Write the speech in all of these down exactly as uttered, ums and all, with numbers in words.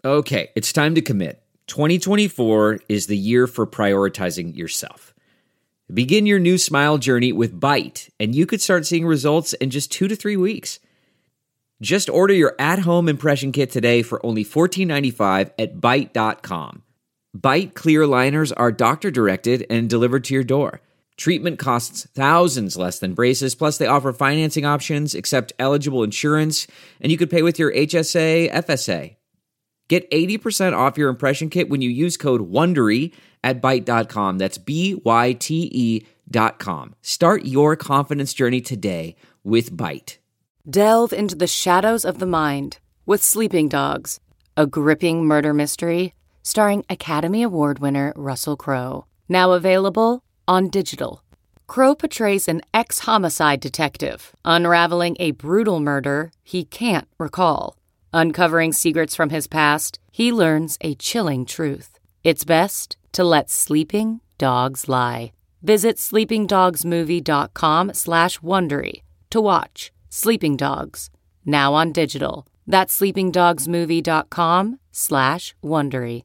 Okay, it's time to commit. twenty twenty-four is the year for prioritizing yourself. Begin your new smile journey with Byte, and you could start seeing results in just two to three weeks. Just order your at-home impression kit today for only fourteen ninety-five at byte dot com. Byte clear aligners are doctor-directed and delivered to your door. Treatment costs thousands less than braces, plus they offer financing options, accept eligible insurance, and you could pay with your H S A, F S A. Get eighty percent off your impression kit when you use code WONDERY at byte dot com. That's B Y T E dot com. Start your confidence journey today with Byte. Delve into the shadows of the mind with Sleeping Dogs, a gripping murder mystery starring Academy Award winner Russell Crowe. Now available on digital. Crowe portrays an ex-homicide detective unraveling a brutal murder he can't recall. Uncovering secrets from his past, he learns a chilling truth. It's best to let sleeping dogs lie. Visit sleepingdogsmovie.com slash Wondery to watch Sleeping Dogs, now on digital. That's sleepingdogsmovie.com slash Wondery.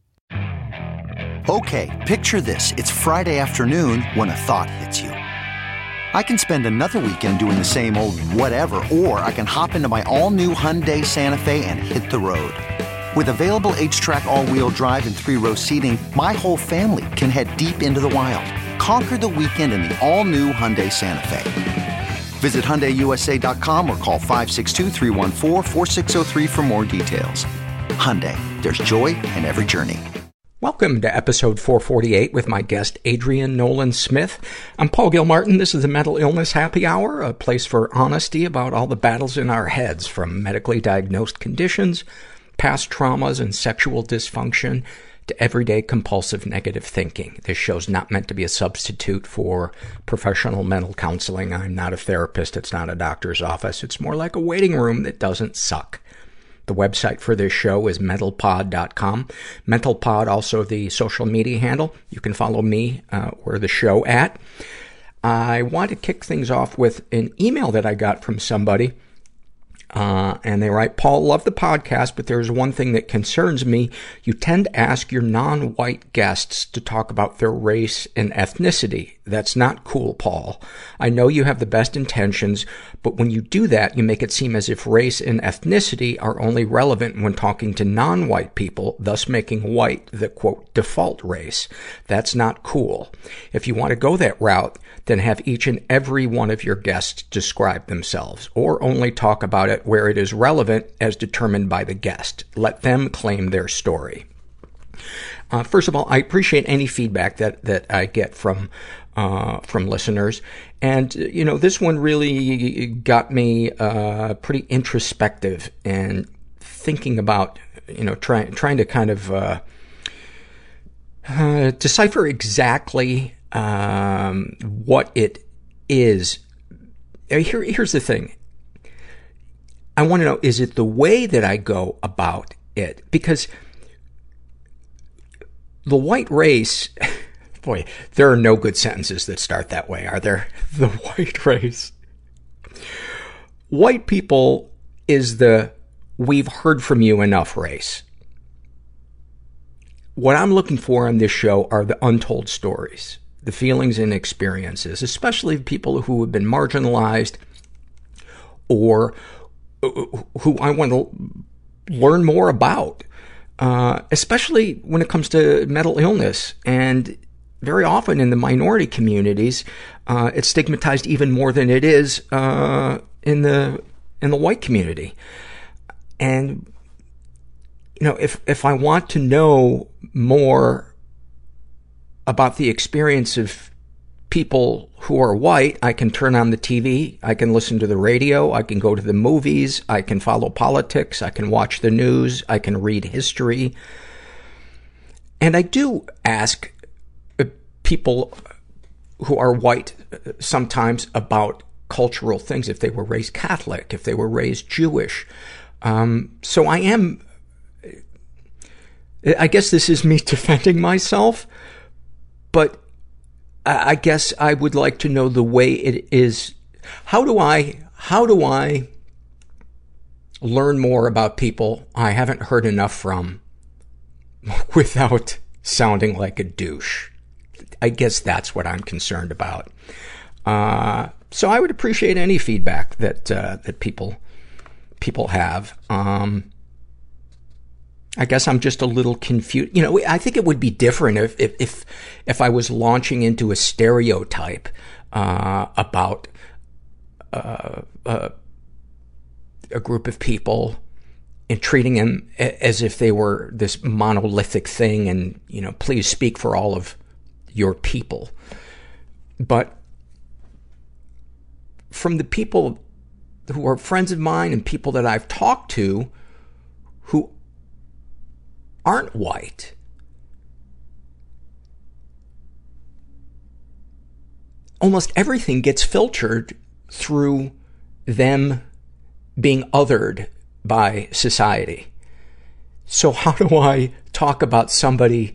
Okay, picture this. It's Friday afternoon when a thought hits you. I can spend another weekend doing the same old whatever, or I can hop into my all-new Hyundai Santa Fe and hit the road. With available H-Track all-wheel drive and three-row seating, my whole family can head deep into the wild. Conquer the weekend in the all-new Hyundai Santa Fe. Visit Hyundai U S A dot com or call five six two, three one four, four six zero three for more details. Hyundai, there's joy in every journey. Welcome to episode four forty-eight with my guest, Adrienne Nolan Smith. I'm Paul Gilmartin. This is the Mental Illness Happy Hour, a place for honesty about all the battles in our heads, from medically diagnosed conditions, past traumas, and sexual dysfunction, to everyday compulsive negative thinking. This show's not meant to be a substitute for professional mental counseling. I'm not a therapist. It's not a doctor's office. It's more like a waiting room that doesn't suck. The website for this show is mental pod dot com. MentalPod, also the social media handle. You can follow me uh, or the show at. I want to kick things off with an email that I got from somebody. Uh, and they write, Paul, love the podcast, but there's one thing that concerns me. You tend to ask your non-white guests to talk about their race and ethnicity. That's not cool, Paul. I know you have the best intentions, but when you do that, you make it seem as if race and ethnicity are only relevant when talking to non-white people, thus making white the, quote, default race. That's not cool. If you want to go that route, then have each and every one of your guests describe themselves, or only talk about it where it is relevant as determined by the guest. Let them claim their story. Uh, first of all, I appreciate any feedback that, that I get from, uh, from listeners. And, you know, this one really got me, uh, pretty introspective and thinking about, you know, trying, trying to kind of, uh, uh, decipher exactly, um, what it is. Here, here's the thing. I want to know, is it the way that I go about it? Because the white race, boy, there are no good sentences that start that way, are there? The white race. White people is the we've heard from you enough race. What I'm looking for on this show are the untold stories, the feelings and experiences, especially people who have been marginalized or who I want to learn more about, uh, especially when it comes to mental illness. And very often in the minority communities, uh, it's stigmatized even more than it is, uh, in the, in the white community. And, you know, if, if I want to know more about the experience of people who are white, I can turn on the T V, I can listen to the radio, I can go to the movies, I can follow politics, I can watch the news, I can read history. And I do ask people who are white sometimes about cultural things, if they were raised Catholic, if they were raised Jewish. Um, so I am, I guess this is me defending myself, but I guess I would like to know the way it is. How do I, how do I learn more about people I haven't heard enough from without sounding like a douche. I guess that's what I'm concerned about. Uh, so I would appreciate any feedback that, uh, that people, people have. Um, I guess I'm just a little confused. You know, I think it would be different if, if, if, if I was launching into a stereotype, uh, about, uh, uh, a group of people and treating them as if they were this monolithic thing and, you know, please speak for all of your people. But from the people who are friends of mine and people that I've talked to who aren't white, almost everything gets filtered through them being othered by society. So how do I talk about somebody?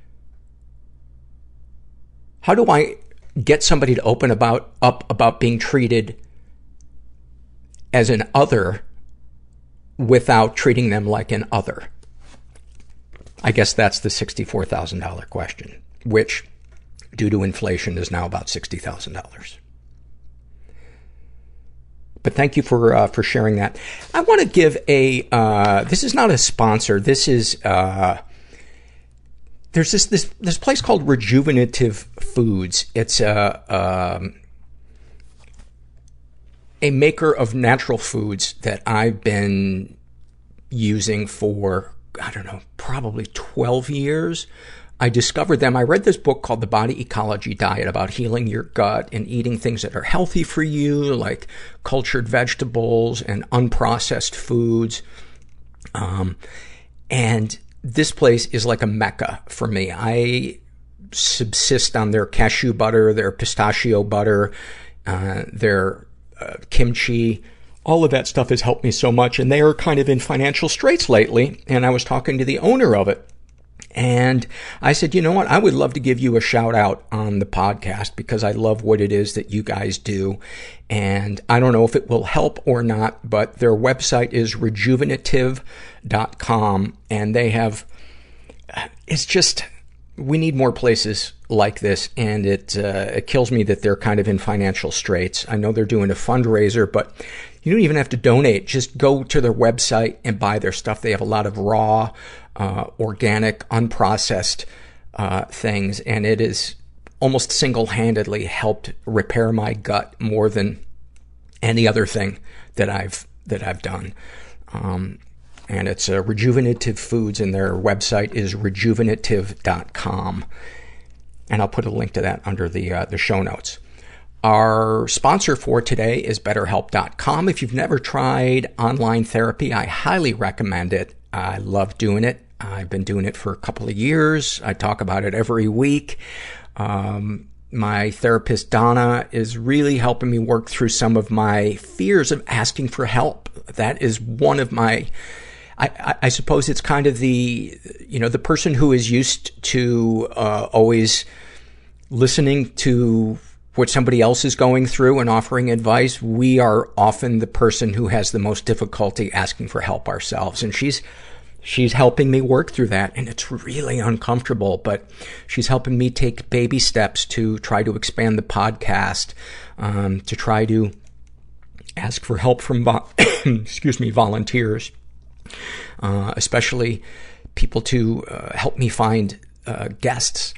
How do I get somebody to open about, up about being treated as an other without treating them like an other? I guess that's the sixty-four thousand dollars question, which, due to inflation, is now about sixty thousand dollars. But thank you for, uh, for sharing that. I want to give a, uh, this is not a sponsor. This is, uh, there's this, this, this place called Rejuvenative Foods. It's a, um, a maker of natural foods that I've been using for, I don't know, probably twelve years. I discovered them. I read this book called The Body Ecology Diet about healing your gut and eating things that are healthy for you, like cultured vegetables and unprocessed foods. Um, and this place is like a mecca for me. I subsist on their cashew butter, their pistachio butter, uh, their uh, kimchi. All of that stuff has helped me so much. And they are kind of in financial straits lately. And I was talking to the owner of it. And I said, you know what? I would love to give you a shout out on the podcast because I love what it is that you guys do. And I don't know if it will help or not, but their website is rejuvenative dot com. And they have, it's just, we need more places like this. And it, uh, it kills me that they're kind of in financial straits. I know they're doing a fundraiser, but you don't even have to donate. Just go to their website and buy their stuff. They have a lot of raw, uh, organic, unprocessed, uh, things. And it is almost single-handedly helped repair my gut more than any other thing that I've, that I've done. Um, and it's, uh, Rejuvenative Foods, and their website is rejuvenative dot com. And I'll put a link to that under the, uh, the show notes. Our sponsor for today is better help dot com. If you've never tried online therapy, I highly recommend it. I love doing it. I've been doing it for a couple of years. I talk about it every week. Um, my therapist, Donna, is really helping me work through some of my fears of asking for help. That is one of my, I, I, I suppose it's kind of the, you know, the person who is used to, uh, always listening to what somebody else is going through and offering advice. We are often the person who has the most difficulty asking for help ourselves. And she's, she's helping me work through that. And it's really uncomfortable, but she's helping me take baby steps to try to expand the podcast, um, to try to ask for help from, vo- excuse me, volunteers, uh, especially people to uh, help me find uh, guests.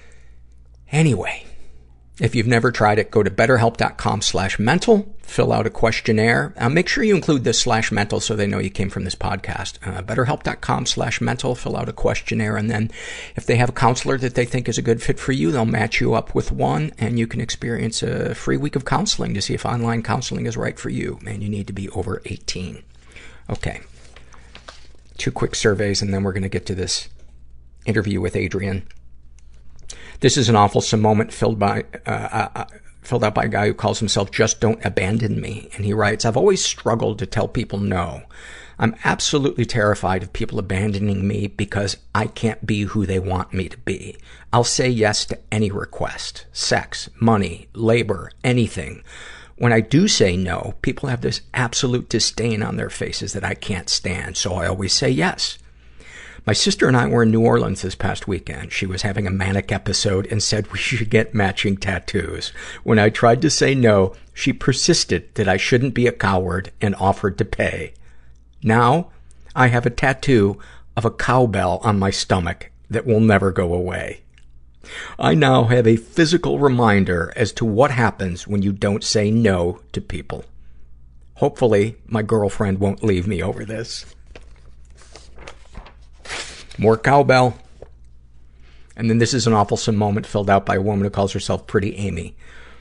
Anyway, if you've never tried it, go to betterhelp dot com slash mental, fill out a questionnaire. Uh, make sure you include the slash mental so they know you came from this podcast. Uh, betterhelp dot com slash mental, fill out a questionnaire, and then if they have a counselor that they think is a good fit for you, they'll match you up with one, and you can experience a free week of counseling to see if online counseling is right for you. And you need to be over eighteen. Okay. Two quick surveys, and then we're going to get to this interview with Adrian. This is an awfulsome moment filled by, uh, uh, filled out by a guy who calls himself Just Don't Abandon Me. And he writes, I've always struggled to tell people no. I'm absolutely terrified of people abandoning me because I can't be who they want me to be. I'll say yes to any request, sex, money, labor, anything. When I do say no, people have this absolute disdain on their faces that I can't stand. So I always say yes. My sister and I were in New Orleans this past weekend. She was having a manic episode and said we should get matching tattoos. When I tried to say no, she persisted that I shouldn't be a coward and offered to pay. Now, I have a tattoo of a cowbell on my stomach that will never go away. I now have a physical reminder as to what happens when you don't say no to people. Hopefully, my girlfriend won't leave me over this. More cowbell. And then this is an awfulsome moment filled out by a woman who calls herself Pretty Amy.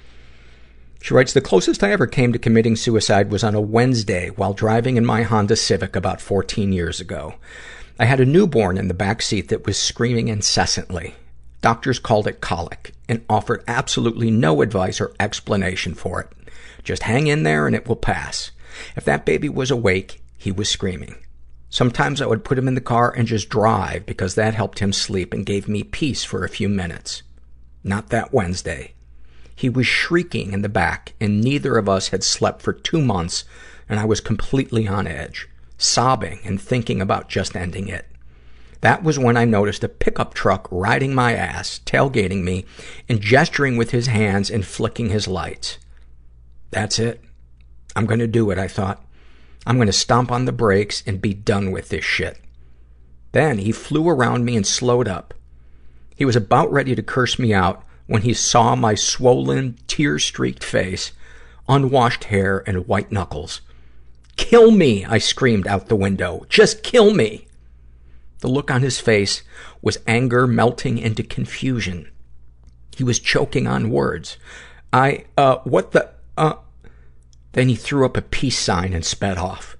She writes, the closest I ever came to committing suicide was on a Wednesday while driving in my Honda Civic about fourteen years ago. I had a newborn in the back seat that was screaming incessantly. Doctors called it colic and offered absolutely no advice or explanation for it. Just hang in there and it will pass. If that baby was awake, he was screaming. Sometimes I would put him in the car and just drive because that helped him sleep and gave me peace for a few minutes. Not that Wednesday. He was shrieking in the back, and neither of us had slept for two months, and I was completely on edge, sobbing and thinking about just ending it. That was when I noticed a pickup truck riding my ass, tailgating me, and gesturing with his hands and flicking his lights. That's it. I'm gonna do it, I thought. I'm gonna stomp on the brakes and be done with this shit. Then he flew around me and slowed up. He was about ready to curse me out when he saw my swollen, tear-streaked face, unwashed hair, and white knuckles. Kill me, I screamed out the window. Just kill me. The look on his face was anger melting into confusion. He was choking on words. I, uh, what the, uh... Then he threw up a peace sign and sped off.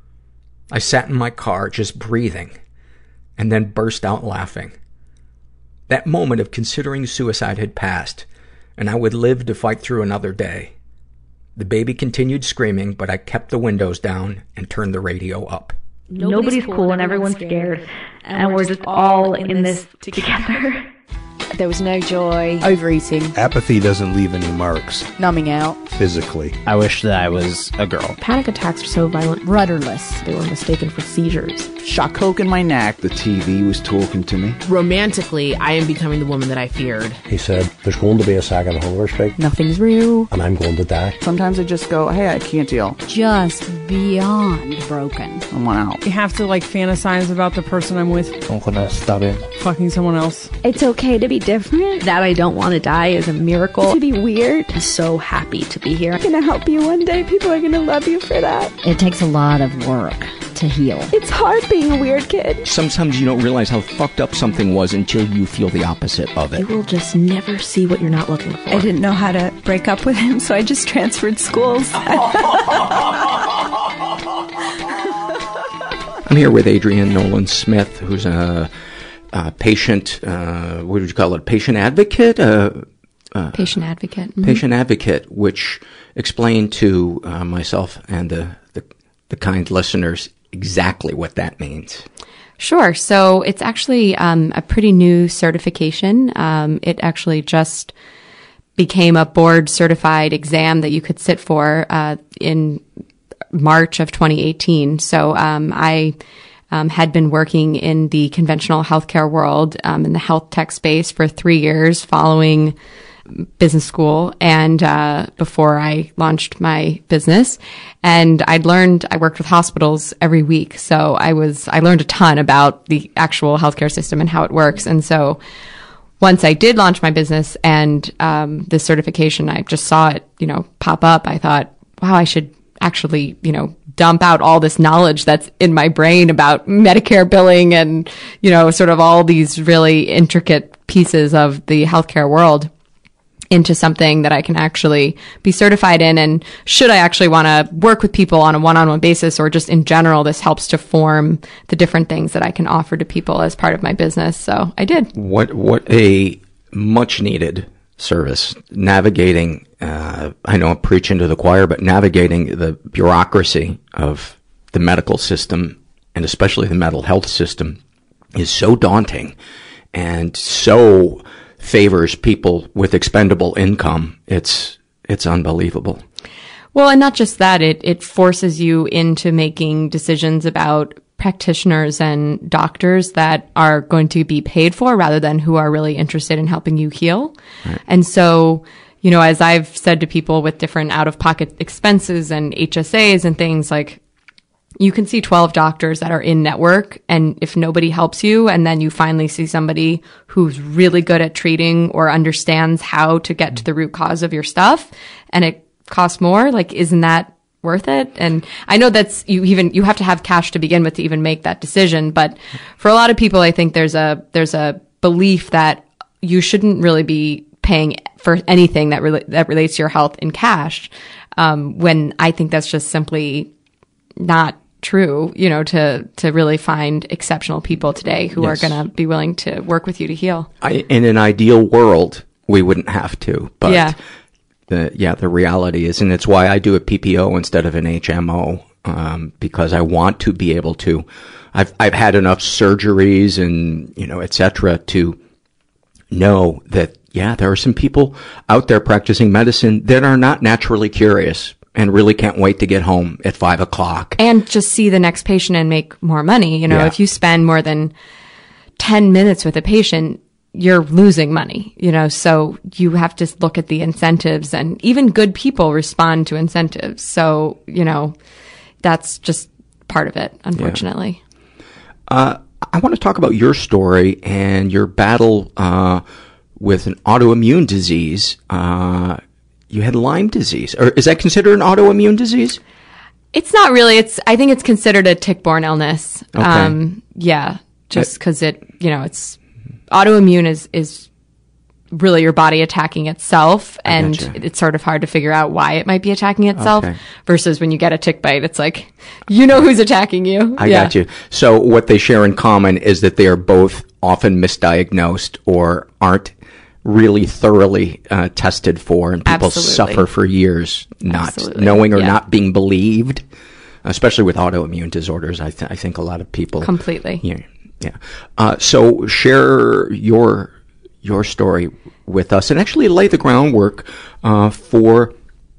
I sat in my car, just breathing, and then burst out laughing. That moment of considering suicide had passed, and I would live to fight through another day. The baby continued screaming, but I kept the windows down and turned the radio up. Nobody's cool and everyone's scared, and we're just all in this together. There was no joy. Overeating. Apathy doesn't leave any marks. Numbing out. Physically. I wish that I was a girl. Panic attacks were so violent. Rudderless. They were mistaken for seizures. Shot coke in my neck. The T V was talking to me. Romantically, I am becoming the woman that I feared. He said, there's going to be a second hunger strike. Nothing's real. And I'm going to die. Sometimes I just go, hey, I can't deal. Just beyond broken. I want out. You have to, like, fantasize about the person I'm with. I'm gonna stab him. Fucking someone else. It's okay to be different. That I don't want to die is a miracle. To be weird. I'm so happy to be here. I'm gonna help you one day. People are gonna love you for that. It takes a lot of work to heal. It's hard being a weird kid. Sometimes you don't realize how fucked up something was until you feel the opposite of it. You will just never see what you're not looking for. I didn't know how to break up with him, so I just transferred schools. I'm here with Adrienne Nolan Smith, who's a, a patient, uh, what would you call it, patient advocate? Uh, uh, patient advocate. Mm-hmm. Patient advocate, which explained to uh, myself and the, the, the kind listeners exactly what that means. Sure. So it's actually um, a pretty new certification. Um, it actually just became a board certified exam that you could sit for uh, in March of twenty eighteen. So um, I um, had been working in the conventional healthcare world, um, in the health tech space for three years following business school and uh before I launched my business. And I'd learned, I worked with hospitals every week. So I was, I learned a ton about the actual healthcare system and how it works. And so once I did launch my business and um this certification, I just saw it, you know, pop up. I thought, wow, I should actually, you know, dump out all this knowledge that's in my brain about Medicare billing and, you know, sort of all these really intricate pieces of the healthcare world into something that I can actually be certified in. And should I actually want to work with people on a one-on-one basis or just in general, this helps to form the different things that I can offer to people as part of my business. So I did. What, what a much needed service, navigating, uh, I know I'm preaching to the choir, but navigating the bureaucracy of the medical system and especially the mental health system is so daunting and so favors people with expendable income. It's, it's unbelievable. Well, and not just that, it, it forces you into making decisions about practitioners and doctors that are going to be paid for rather than who are really interested in helping you heal. Right. And so, you know, as I've said to people with different out-of-pocket expenses and H S As and things, like, you can see twelve doctors that are in network, and if nobody helps you, and then you finally see somebody who's really good at treating or understands how to get to the root cause of your stuff, and it costs more, like, isn't that worth it? And I know that's, you even, you have to have cash to begin with to even make that decision. But for a lot of people, I think there's a, there's a belief that you shouldn't really be paying for anything that really, that relates to your health in cash. Um, when I think that's just simply not true, you know, to, to really find exceptional people today who yes. are going to be willing to work with you to heal. I, in an ideal world, we wouldn't have to, but yeah. the, yeah, the reality is, and it's why I do a P P O instead of an H M O, um, because I want to be able to, I've, I've had enough surgeries and, you know, et cetera to know that, yeah, there are some people out there practicing medicine that are not naturally curious and really can't wait to get home at five o'clock. And just see the next patient and make more money. You know, yeah. if you spend more than ten minutes with a patient, you're losing money, you know, so you have to look at the incentives, and even good people respond to incentives. So, you know, that's just part of it, unfortunately. Yeah. Uh, I want to talk about your story and your battle, uh, with an autoimmune disease. Uh, You had Lyme disease. Or is that considered an autoimmune disease? It's not really. It's, I think it's considered a tick-borne illness. Okay. Um, yeah, just because it, you know, it's, autoimmune is, is really your body attacking itself, and it's sort of hard to figure out why it might be attacking itself, okay. versus when you get a tick bite, it's like, you know who's attacking you. I yeah. got you. So what they share in common is that they are both often misdiagnosed or aren't really thoroughly uh, tested for, and people Absolutely. suffer for years not Absolutely. knowing or yeah. not being believed, especially with autoimmune disorders. I, th- I think a lot of people completely. Yeah, yeah. Uh, so share your your story with us, and actually lay the groundwork uh, for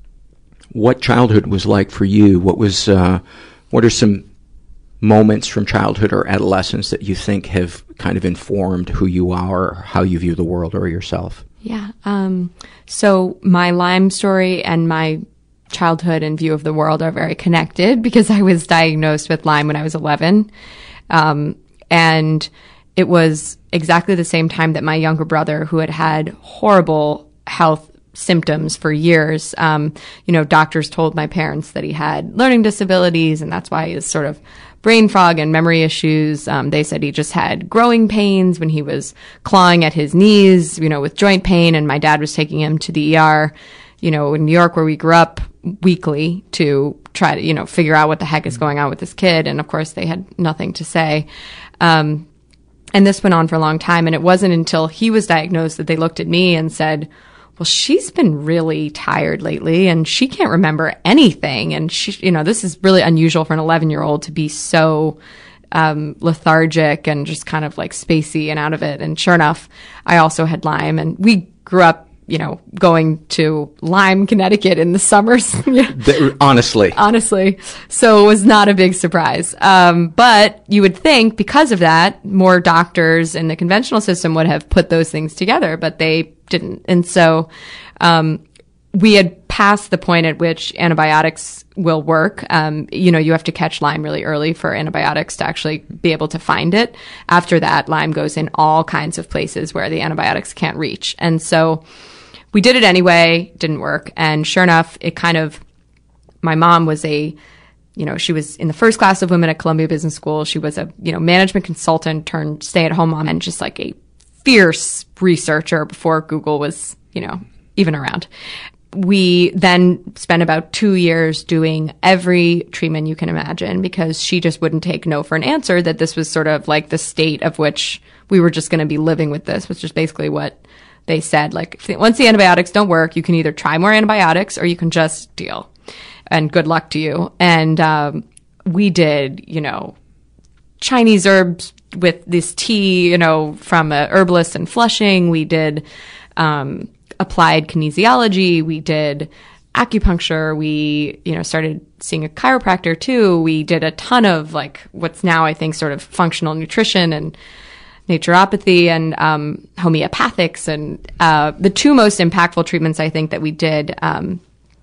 what childhood was like for you. What was uh, what are some moments from childhood or adolescence that you think have kind of informed who you are, or how you view the world or yourself? Yeah. Um, so my Lyme story and my childhood and view of the world are very connected, because I was diagnosed with Lyme when I was eleven. Um, and it was exactly the same time that my younger brother, who had had horrible health symptoms for years, um, you know, doctors told my parents that he had learning disabilities, and that's why he was sort of brain fog and memory issues. Um, they said he just had growing pains when he was clawing at his knees, you know, with joint pain. And my dad was taking him to the E R, you know, in New York, where we grew up, weekly to try to, you know, figure out what the heck is going on with this kid. And of course, they had nothing to say. Um, and this went on for a long time. And it wasn't until he was diagnosed that they looked at me and said, well, she's been really tired lately, and she can't remember anything. And she, you know, this is really unusual for an eleven year old to be so, um, lethargic and just kind of like spacey and out of it. And sure enough, I also had Lyme, and we grew up, you know, going to Lyme, Connecticut in the summers. Honestly. Honestly. So it was not a big surprise. Um, but you would think because of that, more doctors in the conventional system would have put those things together, but they didn't. And so, um, we had passed the point at which antibiotics will work. Um, you know, you have to catch Lyme really early for antibiotics to actually be able to find it. After that, Lyme goes in all kinds of places where the antibiotics can't reach. And so we did it anyway, didn't work. And sure enough, it kind of, my mom was a, you know, she was in the first class of women at Columbia Business School. She was a, you know, management consultant turned stay-at-home mom, and just like a fierce researcher before Google was, you know, even around. We then spent about two years doing every treatment you can imagine, because she just wouldn't take no for an answer, that this was sort of like the state of which we were just going to be living with this, which is basically what they said. Like, once the antibiotics don't work, you can either try more antibiotics or you can just deal. And good luck to you. And um, we did, you know, Chinese herbs with this tea, you know, from a herbalist in Flushing. We did um, applied kinesiology. We did acupuncture. We, you know, started seeing a chiropractor too. We did a ton of like what's now I think sort of functional nutrition and naturopathy and um, homeopathics. And uh, the two most impactful treatments I think that we did um,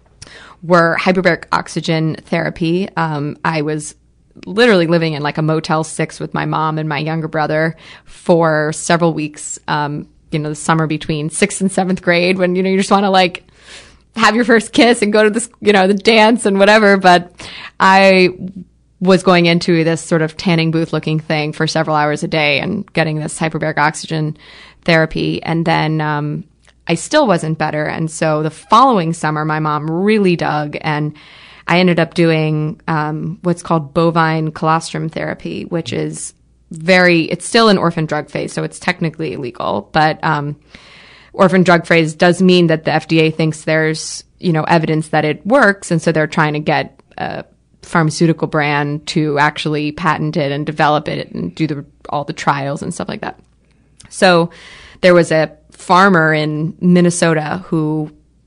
were hyperbaric oxygen therapy. Um, I was literally living in like a Motel six with my mom and my younger brother for several weeks, um, you know, the summer between sixth and seventh grade when, you know, you just want to like have your first kiss and go to this, you know, the dance and whatever. But I was going into this sort of tanning booth looking thing for several hours a day and getting this hyperbaric oxygen therapy. And then, um, I still wasn't better. And so the following summer, my mom really dug and I ended up doing um, what's called bovine colostrum therapy, which is very, it's still an orphan drug phase, so it's technically illegal. But um, orphan drug phase does mean that the F D A thinks there's, you know, evidence that it works. And so they're trying to get a pharmaceutical brand to actually patent it and develop it and do the, all the trials and stuff like that. So there was a farmer in Minnesota who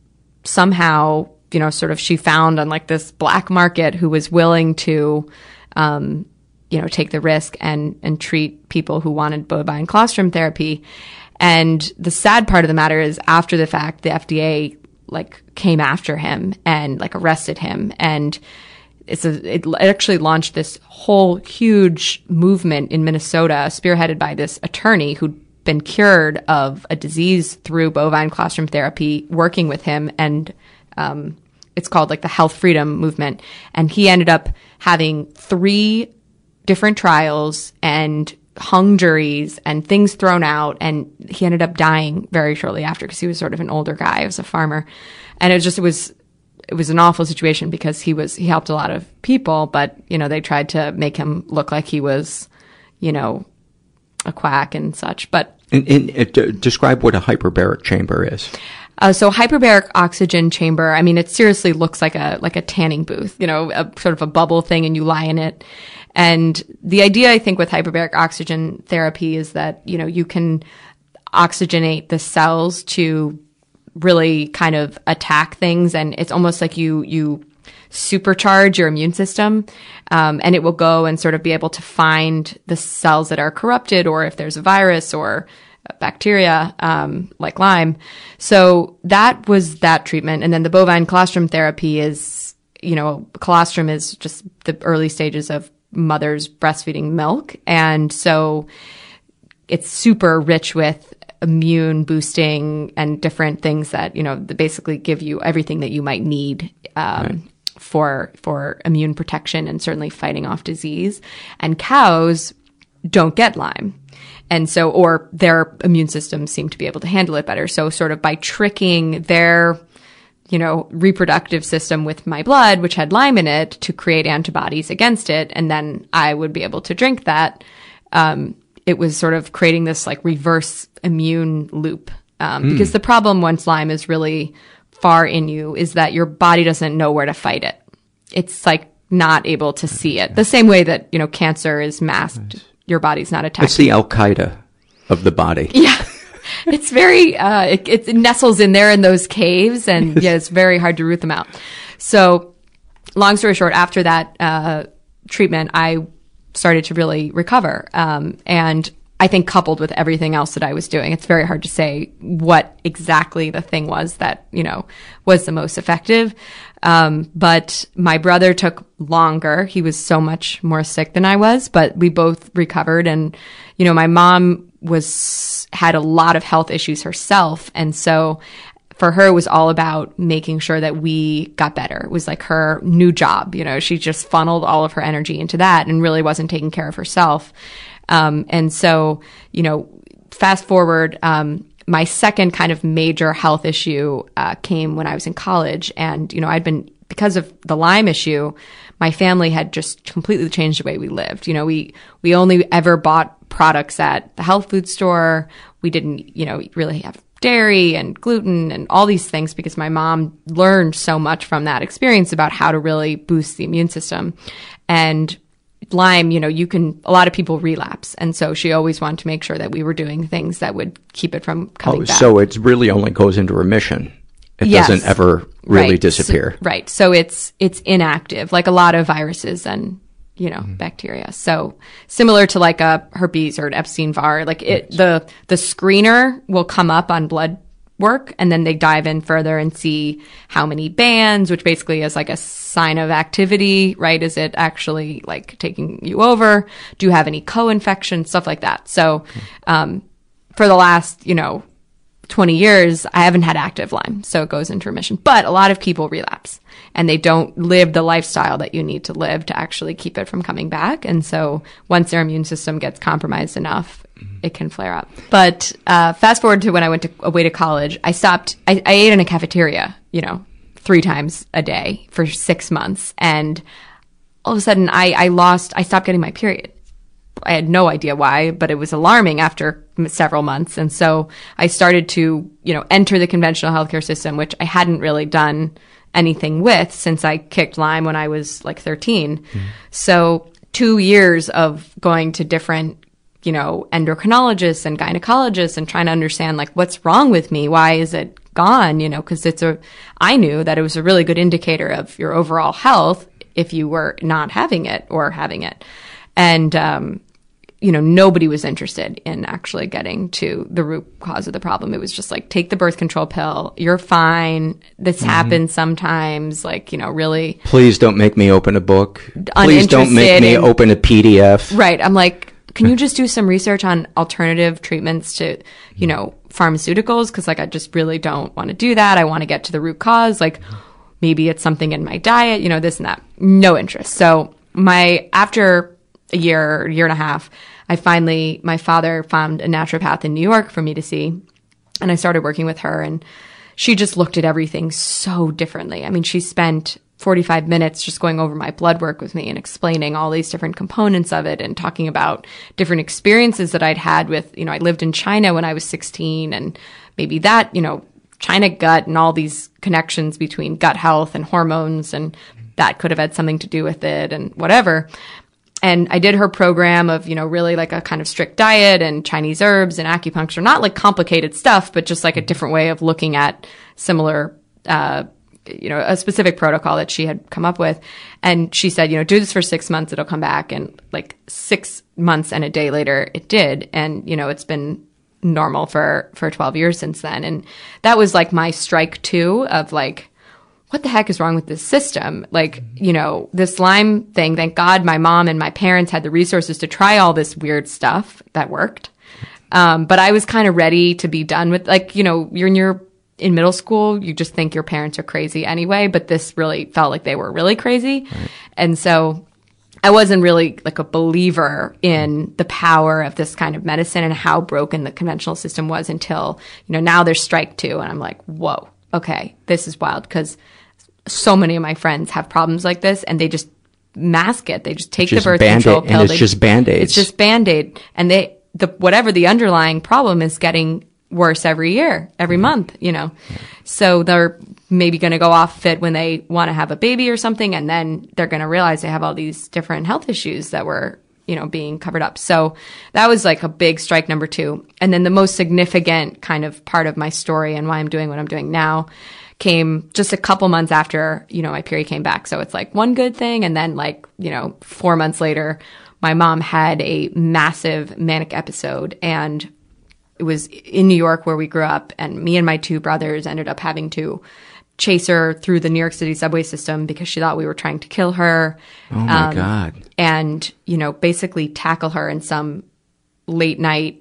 somehow, you know, sort of she found on like this black market who was willing to, um, you know, take the risk and, and treat people who wanted bovine colostrum therapy. And the sad part of the matter is after the fact, the F D A like came after him and like arrested him. And it's a, it actually launched this whole huge movement in Minnesota spearheaded by this attorney who'd been cured of a disease through bovine colostrum therapy, working with him. And, um, it's called like the Health Freedom Movement. And he ended up having three different trials and hung juries and things thrown out. And he ended up dying very shortly after because he was sort of an older guy. He was a farmer. And it was just, it was, it was an awful situation because he was, he helped a lot of people, but, you know, they tried to make him look like he was, you know, a quack and such. But and, and uh, d- describe what a hyperbaric chamber is. Uh, so hyperbaric oxygen chamber, I mean, it seriously looks like a, like a tanning booth, you know, a sort of a bubble thing and you lie in it. And the idea, I think, with hyperbaric oxygen therapy is that, you know, you can oxygenate the cells to really kind of attack things. And it's almost like you, you supercharge your immune system. Um, and it will go and sort of be able to find the cells that are corrupted or if there's a virus or bacteria, um, like Lyme. So that was that treatment. And then the bovine colostrum therapy is, you know, colostrum is just the early stages of mother's breastfeeding milk. And so it's super rich with immune boosting and different things that, you know, that basically give you everything that you might need, um, right. for, for immune protection and certainly fighting off disease. And cows don't get Lyme. And so, or their immune systems seem to be able to handle it better. So sort of by tricking their, you know, reproductive system with my blood, which had Lyme in it, to create antibodies against it, and then I would be able to drink that, um, it was sort of creating this like reverse immune loop. Um, mm. Because the problem once Lyme is really far in you is that your body doesn't know where to fight it. It's like not able to see it. The same way that, you know, cancer is masked. Nice. Your body's not attacking. It's the Al-Qaeda of the body. Yeah. It's very, uh, it, it nestles in there in those caves and yeah, it's very hard to root them out. So long story short, after that, uh, treatment, I started to really recover. Um, and I think coupled with everything else that I was doing, it's very hard to say what exactly the thing was that, you know, was the most effective. Um, but my brother took longer. He was so much more sick than I was, but we both recovered. And, you know, my mom was, had a lot of health issues herself. And so for her, it was all about making sure that we got better. It was like her new job. You know, she just funneled all of her energy into that and really wasn't taking care of herself. Um, and so, you know, fast forward, um, my second kind of major health issue uh, came when I was in college. And, you know, I'd been, because of the Lyme issue, my family had just completely changed the way we lived. You know, we, we only ever bought products at the health food store. We didn't, you know, really have dairy and gluten and all these things because my mom learned so much from that experience about how to really boost the immune system. And Lyme, you know, you can, a lot of people relapse. And so she always wanted to make sure that we were doing things that would keep it from coming oh, back. So it really only goes into remission It yes. doesn't ever really right. disappear. So, right. So it's it's inactive, like a lot of viruses and, you know, mm. bacteria. So similar to like a herpes or an Epstein-Barr, like it, right. the the screener will come up on blood work, and then they dive in further and see how many bands, which basically is like a sign of activity, right? Is it actually like taking you over? Do you have any co-infection? Stuff like that. So um, for the last, you know, twenty years, I haven't had active Lyme, so it goes into remission. But a lot of people relapse, and they don't live the lifestyle that you need to live to actually keep it from coming back. And so once their immune system gets compromised enough, it can flare up. But uh, fast forward to when I went to, away to college, I stopped, I, I ate in a cafeteria, you know, three times a day for six months. And all of a sudden, I, I lost, I stopped getting my period. I had no idea why, but it was alarming after several months. And so I started to, you know, enter the conventional healthcare system, which I hadn't really done anything with since I kicked Lyme when I was like thirteen. Mm. So two years of going to different, you know, endocrinologists and gynecologists and trying to understand like what's wrong with me? Why is it gone? You know, because it's a, I knew that it was a really good indicator of your overall health if you were not having it or having it. And, um, you know, nobody was interested in actually getting to the root cause of the problem. It was just like, take the birth control pill. You're fine. This mm-hmm. happens sometimes. Like, you know, really. Please don't make me open a book. Please don't make me in, open a P D F. Right. I'm like, can you just do some research on alternative treatments to, you know, pharmaceuticals? Because like, I just really don't want to do that. I want to get to the root cause. Like, maybe it's something in my diet, you know, this and that. No interest. So my, after a year, year and a half, I finally, my father found a naturopath in New York for me to see. And I started working with her, and she just looked at everything so differently. I mean, she spent forty-five minutes just going over my blood work with me and explaining all these different components of it and talking about different experiences that I'd had with, you know, I lived in China when I was sixteen, and maybe that, you know, China gut and all these connections between gut health and hormones, and that could have had something to do with it and whatever. And I did her program of, you know, really like a kind of strict diet and Chinese herbs and acupuncture, not like complicated stuff, but just like a different way of looking at similar, uh, you know, a specific protocol that she had come up with. And she said, you know, do this for six months, it'll come back. And like six months and a day later, it did. And, you know, it's been normal for, for twelve years since then. And that was like my strike two of like, what the heck is wrong with this system? Like, you know, this Lyme thing, thank God my mom and my parents had the resources to try all this weird stuff that worked. Um, but I was kind of ready to be done with, like, you know, you're in your, in middle school, you just think your parents are crazy anyway, but this really felt like they were really crazy. Right. And so I wasn't really like a believer in the power of this kind of medicine and how broken the conventional system was until, you know, now there's strike two. And I'm like, whoa, okay, this is wild, because so many of my friends have problems like this, and they just mask it. They just take just the birth Band-Aid, control pill. And it's they, just Band-Aids. It's just Band-Aid. And they, the, whatever the underlying problem is getting worse every year, every mm-hmm. month, you know. So they're maybe going to go off fit when they want to have a baby or something, and then they're going to realize they have all these different health issues that were, you know, being covered up. So that was like a big strike number two. And then the most significant kind of part of my story and why I'm doing what I'm doing now came just a couple months after, you know, my period came back. So it's like one good thing. And then like, you know, four months later, my mom had a massive manic episode, and it was in New York where we grew up. And me and my two brothers ended up having to chase her through the New York City subway system because she thought we were trying to kill her. Oh my um, God. And, you know, basically tackle her in some late night,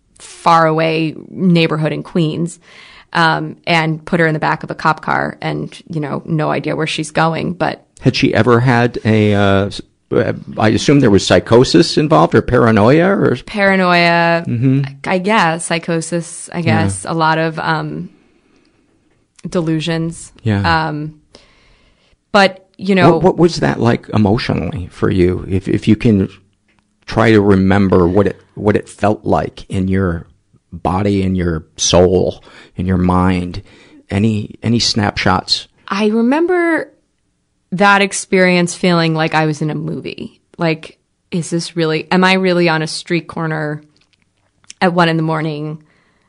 far away neighborhood in Queens. Um, and put her in the back of a cop car, and, you know, no idea where she's going. But had she ever had a, uh, I assume there was psychosis involved, or paranoia, or paranoia, mm-hmm. I guess, psychosis, I guess, yeah. a lot of, um, delusions. Yeah. Um, but, you know, what, what was that like emotionally for you? If, if you can try to remember what it, what it felt like in your body, in your soul, in your mind, any any snapshots? I remember that experience feeling like I was in a movie. Like, is this really, am I really on a street corner at one in the morning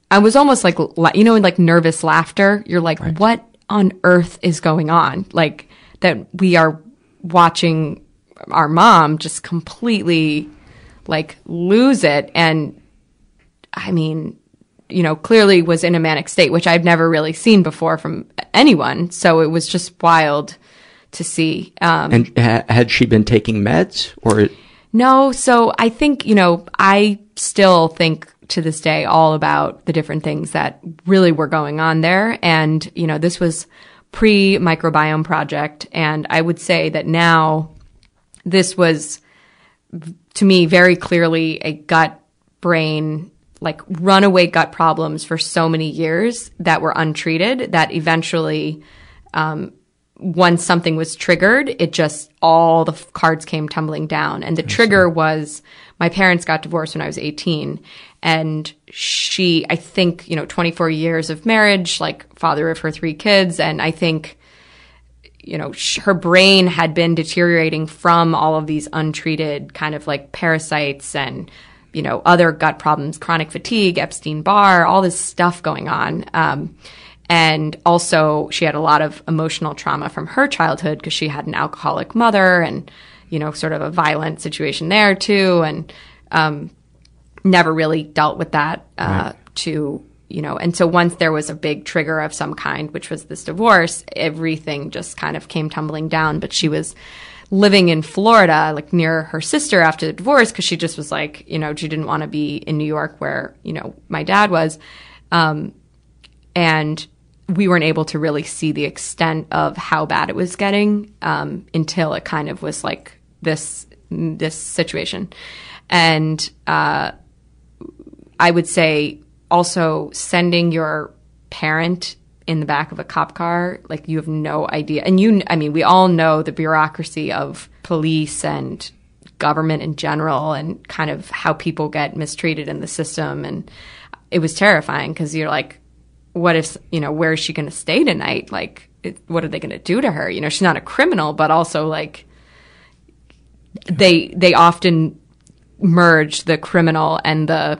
I was almost like, you know, in like nervous laughter. You're like, right. What on earth is going on? Like that we are watching our mom just completely like lose it. And I mean, you know, clearly was in a manic state, which I've never really seen before from anyone. So it was just wild to see. Um, and ha- had she been taking meds or? No. So I think, you know, I still think to this day all about the different things that really were going on there. And, you know, this was pre-microbiome project. And I would say that now this was, to me, very clearly a gut brain, like runaway gut problems for so many years that were untreated that eventually, um, once something was triggered, it just, all the cards came tumbling down. And the trigger was, my parents got divorced when I was eighteen. And she, I think, you know, twenty-four years of marriage, like father of her three kids. And I think, you know, sh- her brain had been deteriorating from all of these untreated kind of like parasites and, you know, other gut problems, chronic fatigue, Epstein-Barr, all this stuff going on. Um, And also she had a lot of emotional trauma from her childhood because she had an alcoholic mother and, you know, sort of a violent situation there too. And, um, never really dealt with that, uh, right. to, you know, and so once there was a big trigger of some kind, which was this divorce, everything just kind of came tumbling down. But she was living in Florida, like near her sister after the divorce, because she just was like, you know, she didn't want to be in New York where, you know, my dad was. Um, and we weren't able to really see the extent of how bad it was getting um, until it kind of was like this this situation. And uh, I would say also sending your parent in the back of a cop car, like you have no idea. And you, I mean, we all know the bureaucracy of police and government in general and kind of how people get mistreated in the system. And it was terrifying because you're like, what if, you know, where is she going to stay tonight? Like, it, what are they going to do to her? You know, she's not a criminal, but also like they, they often merge the criminal and the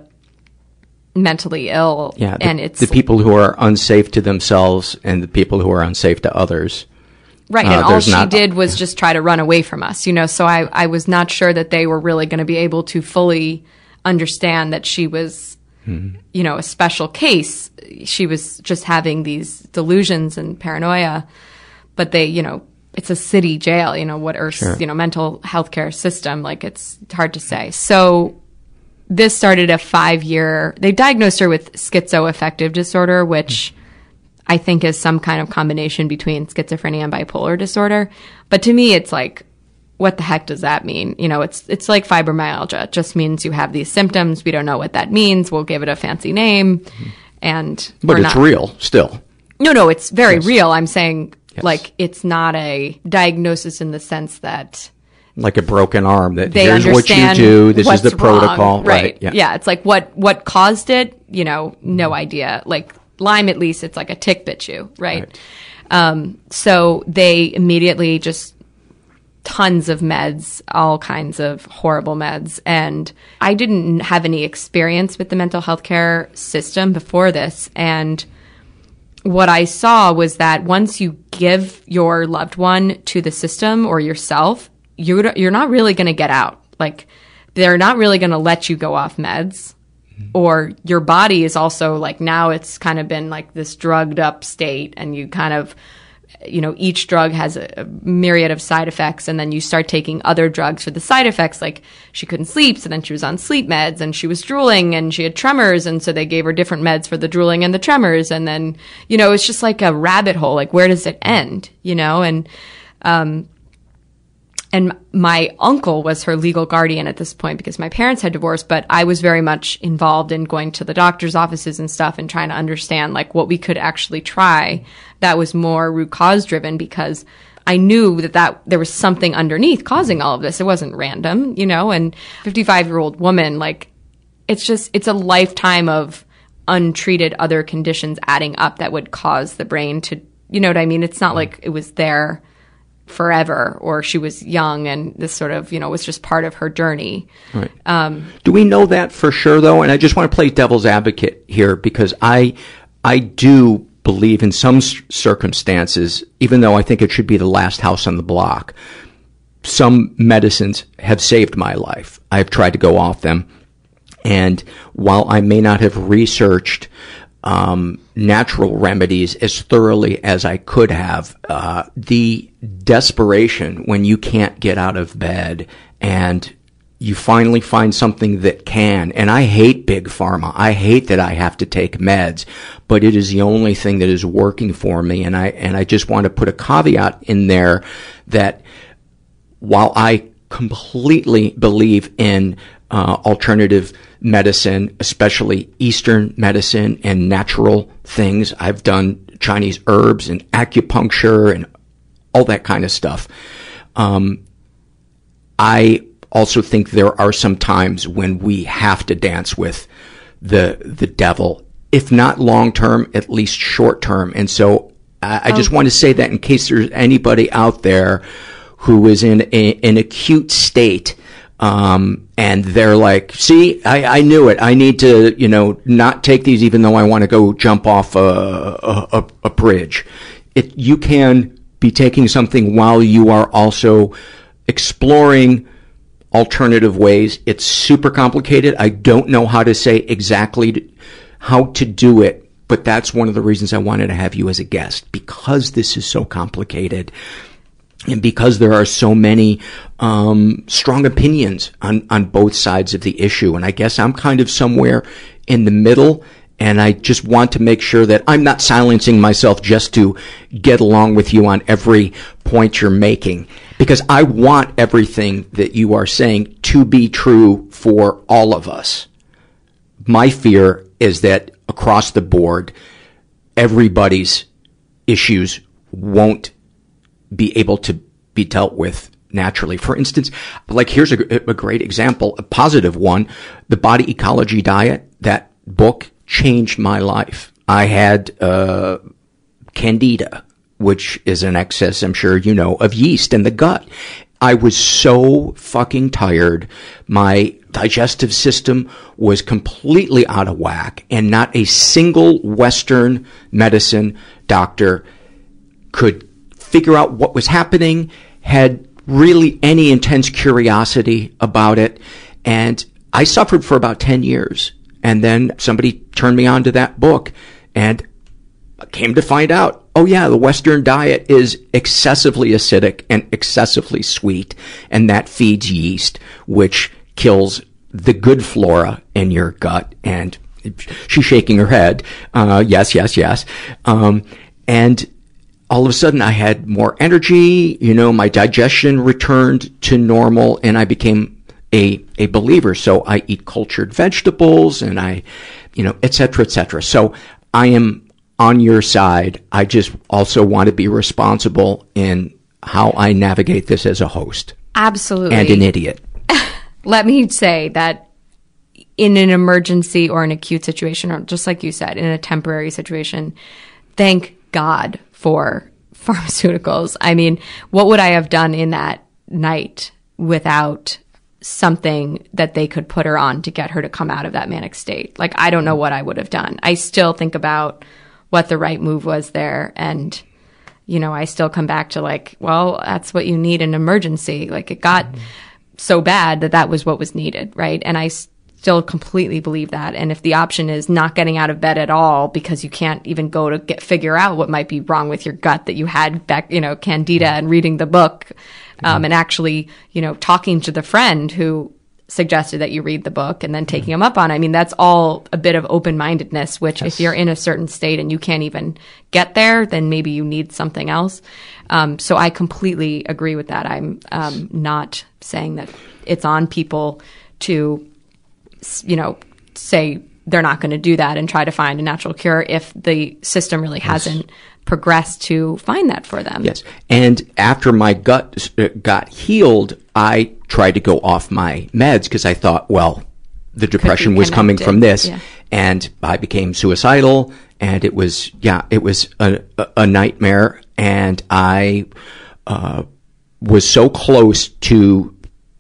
mentally ill. Yeah. The, and it's the people who are unsafe to themselves and the people who are unsafe to others. Right. And uh, all she not, did was just try to run away from us, you know, so I, I was not sure that they were really going to be able to fully understand that she was, mm-hmm. you know, a special case. She was just having these delusions and paranoia, but they, you know, it's a city jail, you know, what, or, sure. you know, mental health care system. Like, it's hard to say. So this started a five year, they diagnosed her with schizoaffective disorder, which mm-hmm. I think is some kind of combination between schizophrenia and bipolar disorder. But to me, it's like, what the heck does that mean? You know, it's it's like fibromyalgia. It just means you have these symptoms. We don't know what that means. We'll give it a fancy name. Mm-hmm. And but it's not, real still. No, no, it's very yes. real. I'm saying yes. like it's not a diagnosis in the sense that like a broken arm that they here's what you do. This is the protocol. Wrong. Right. right. Yeah. yeah. It's like what what caused it, you know, no idea. Like Lyme, at least it's like a tick bit you, right? right. Um, so they immediately just tons of meds, all kinds of horrible meds. And I didn't have any experience with the mental health care system before this. And what I saw was that once you give your loved one to the system or yourself, you're, you're not really going to get out. Like, they're not really going to let you go off meds. Or your body is also like, now it's kind of been like this drugged up state, and you kind of, you know, each drug has a, a myriad of side effects, and then you start taking other drugs for the side effects. Like, she couldn't sleep, so then she was on sleep meds, and she was drooling, and she had tremors, and so they gave her different meds for the drooling and the tremors. And then, you know, it's just like a rabbit hole. Like, where does it end? You know, and um And my uncle was her legal guardian at this point because my parents had divorced, but I was very much involved in going to the doctor's offices and stuff and trying to understand like what we could actually try that was more root cause driven, because I knew that, that there was something underneath causing all of this. It wasn't random, you know, and fifty-five year old woman, like, it's just, it's a lifetime of untreated other conditions adding up that would cause the brain to, you know what I mean? It's not like it was there forever, or she was young and this sort of, you know, was just part of her journey. Right. Um, Do we know that for sure, though? And I just want to play devil's advocate here, because I, I do believe in some circumstances, even though I think it should be the last house on the block, some medicines have saved my life. I've tried to go off them. And while I may not have researched um, natural remedies as thoroughly as I could have, uh, the desperation when you can't get out of bed and you finally find something that can, and I hate big pharma. I hate that I have to take meds, but it is the only thing that is working for me. And I, and I just want to put a caveat in there that while I completely believe in uh, alternative medicine, especially Eastern medicine and natural things, I've done Chinese herbs and acupuncture and all that kind of stuff. Um, I also think there are some times when we have to dance with the the devil, if not long term, at least short term. And so I, I just oh. want to say that in case there's anybody out there who is in a, an acute state, um, and they're like, see, I, I knew it. I need to, you know, not take these even though I want to go jump off a, a, a bridge. It, you can be taking something while you are also exploring alternative ways. It's super complicated. I don't know how to say exactly how to do it, but that's one of the reasons I wanted to have you as a guest, because this is so complicated and because there are so many um strong opinions on on both sides of the issue. And I guess I'm kind of somewhere in the middle, and I just want to make sure that I'm not silencing myself just to get along with you on every point you're making, because I want everything that you are saying to be true for all of us. My fear is that across the board, everybody's issues won't be able to be dealt with naturally. For instance, like here's a, a great example, a positive one, the Body Ecology Diet. That book changed my life. I had uh candida, which is an excess, I'm sure you know, of yeast in the gut. I was so fucking tired. My digestive system was completely out of whack, and not a single Western medicine doctor could figure out what was happening, had really any intense curiosity about it. And I suffered for about ten years. And then somebody turned me on to that book, and I came to find out, oh yeah, the Western diet is excessively acidic and excessively sweet, and that feeds yeast, which kills the good flora in your gut. And she's shaking her head. Uh, yes, yes, yes. Um, and all of a sudden I had more energy, you know, my digestion returned to normal, and I became a, a believer. So I eat cultured vegetables, and I, you know, et cetera, et cetera. So I am on your side. I just also want to be responsible in how I navigate this as a host. Absolutely. And an idiot. Let me say that in an emergency or an acute situation, or just like you said, in a temporary situation, thank God for pharmaceuticals. I mean, what would I have done in that night without something that they could put her on to get her to come out of that manic state? Like, I don't know what I would have done. I still think about what the right move was there. And, you know, I still come back to like, well, that's what you need in an emergency. Like, it got mm-hmm. so bad that that was what was needed, right? And I still completely believe that. And if the option is not getting out of bed at all because you can't even go to get figure out what might be wrong with your gut that you had back, you know, candida, and reading the book, um, mm-hmm. and actually, you know, talking to the friend who suggested that you read the book and then taking mm-hmm. them up on it. I mean, that's all a bit of open-mindedness, which yes. if you're in a certain state and you can't even get there, then maybe you need something else. Um, so I completely agree with that. I'm um, not saying that it's on people to, you know, say they're not going to do that and try to find a natural cure if the system really yes. hasn't progressed to find that for them. Yes. And after my gut got healed, I tried to go off my meds because I thought, well, the depression was coming from this. Yeah. And I became suicidal, and it was, yeah, it was a, a nightmare. And I uh was so close to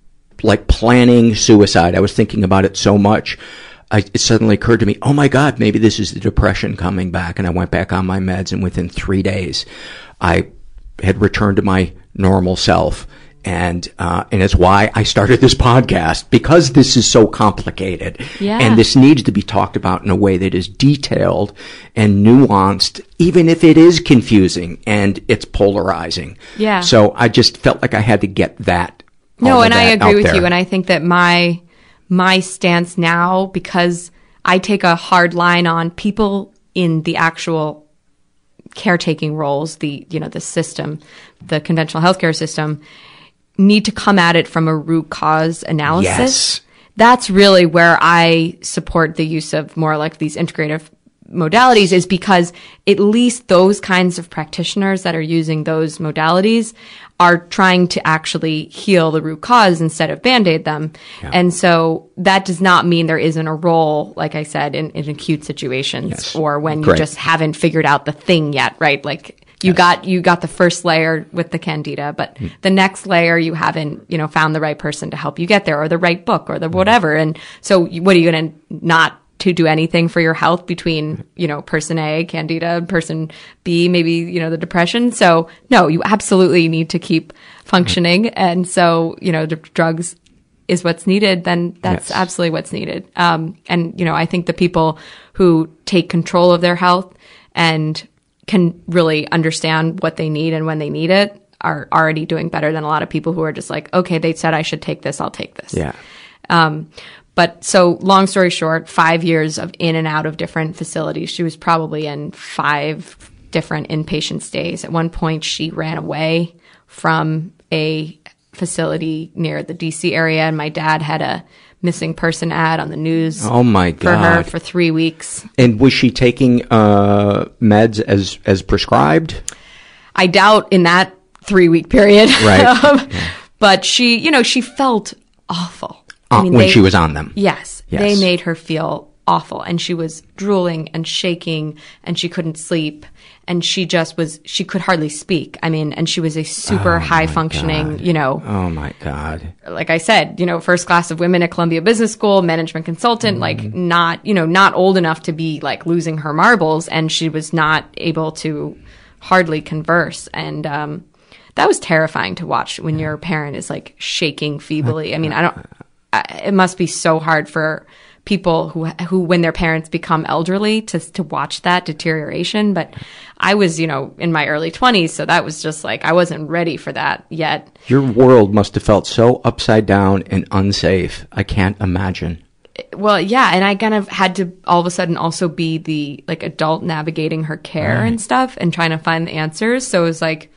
like planning suicide. I was thinking about it so much. I, it suddenly occurred to me, oh my God, maybe this is the depression coming back. And I went back on my meds, and within three days, I had returned to my normal self. And, uh, and it's why I started this podcast, because this is so complicated. Yeah. And this needs to be talked about in a way that is detailed and nuanced, even if it is confusing and it's polarizing. Yeah. So I just felt like I had to get that. No, and I agree with there. you. And I think that my, my stance now, because I take a hard line on people in the actual caretaking roles, the, you know, the system, the conventional healthcare system, need to come at it from a root cause analysis. Yes. That's really where I support the use of more like these integrative modalities, is because at least those kinds of practitioners that are using those modalities are trying to actually heal the root cause instead of Band-Aid them. Yeah. And so that does not mean there isn't a role, like I said, in, in acute situations yes. or when Great. you just haven't figured out the thing yet, right? Like you yes. got, you got the first layer with the candida, but mm. the next layer you haven't, you know, found the right person to help you get there, or the right book, or the whatever. And so what are you going to not to do anything for your health between, you know, person A, candida, person B, maybe, you know, the depression? So no, you absolutely need to keep functioning. Mm. And so, you know, the drugs is what's needed, then that's yes. absolutely what's needed. Um, and, you know, I think the people who take control of their health and can really understand what they need and when they need it are already doing better than a lot of people who are just like, okay, they said I should take this, I'll take this. Yeah. Um, but so long story short, five years of in and out of different facilities. She was probably in five different inpatient stays. At one point, she ran away from a facility near the D C area, and my dad had a missing person ad on the news. Oh my God. For her for three weeks. And was she taking uh, meds as as prescribed? I doubt in that three week period. Right. um, yeah. But she, you know, she felt awful. Uh, I mean, when they, she was on them. Yes, yes. They made her feel awful, and she was drooling and shaking, and she couldn't sleep, and she just was, she could hardly speak. I mean, and she was a super oh high functioning, God. you know. Oh my God. Like I said, you know, first class of women at Columbia Business School, management consultant, mm. like not, you know, not old enough to be like losing her marbles, and she was not able to hardly converse. And, um, that was terrifying to watch when your parent is like shaking feebly. I mean, I don't, it must be so hard for people who, who, when their parents become elderly, to, to watch that deterioration. But I was, you know, in my early twenties. So that was just like, I wasn't ready for that yet. Your world must have felt so upside down and unsafe. I can't imagine. Well, yeah. And I kind of had to all of a sudden also be the like adult navigating her care right. and stuff and trying to find the answers. So it was like,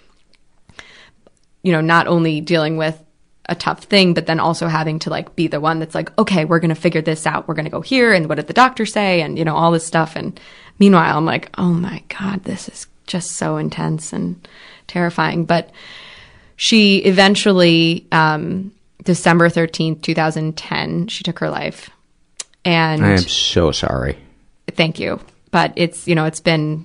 you know, not only dealing with a tough thing, but then also having to like be the one that's like, okay, we're going to figure this out. We're going to go here. And what did the doctor say? And, you know, all this stuff. And meanwhile, I'm like, oh my God, this is just so intense and terrifying. But she eventually, um, December thirteenth, twenty ten, she took her life. And I am so sorry. Thank you. But it's, you know, it's been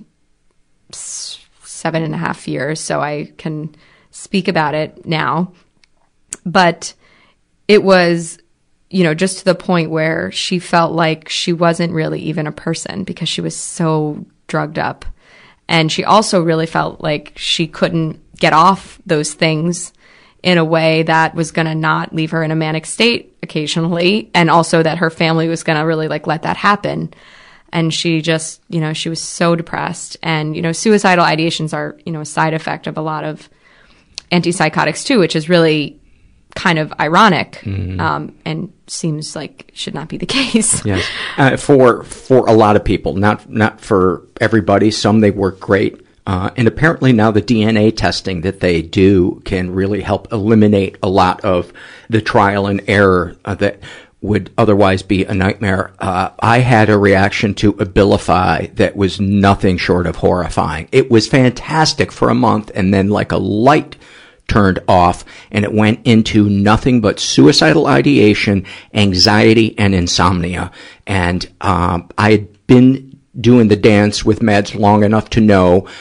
seven and a half years, so I can speak about it now. But it was, you know, just to the point where she felt like she wasn't really even a person because she was so drugged up. And she also really felt like she couldn't get off those things in a way that was going to not leave her in a manic state occasionally. And also that her family was going to really like let that happen. And she just, you know, she was so depressed. And, you know, suicidal ideations are, you know, a side effect of a lot of antipsychotics too, which is really kind of ironic, mm-hmm. um, and seems like should not be the case. Yes, uh, for for a lot of people, not not for everybody. Some they work great, uh, and apparently now the D N A testing that they do can really help eliminate a lot of the trial and error uh, that would otherwise be a nightmare. Uh, I had a reaction to Abilify that was nothing short of horrifying. It was fantastic for a month, and then like a light turned off, and it went into nothing but suicidal ideation, anxiety, and insomnia. And um, I had been doing the dance with meds long enough to know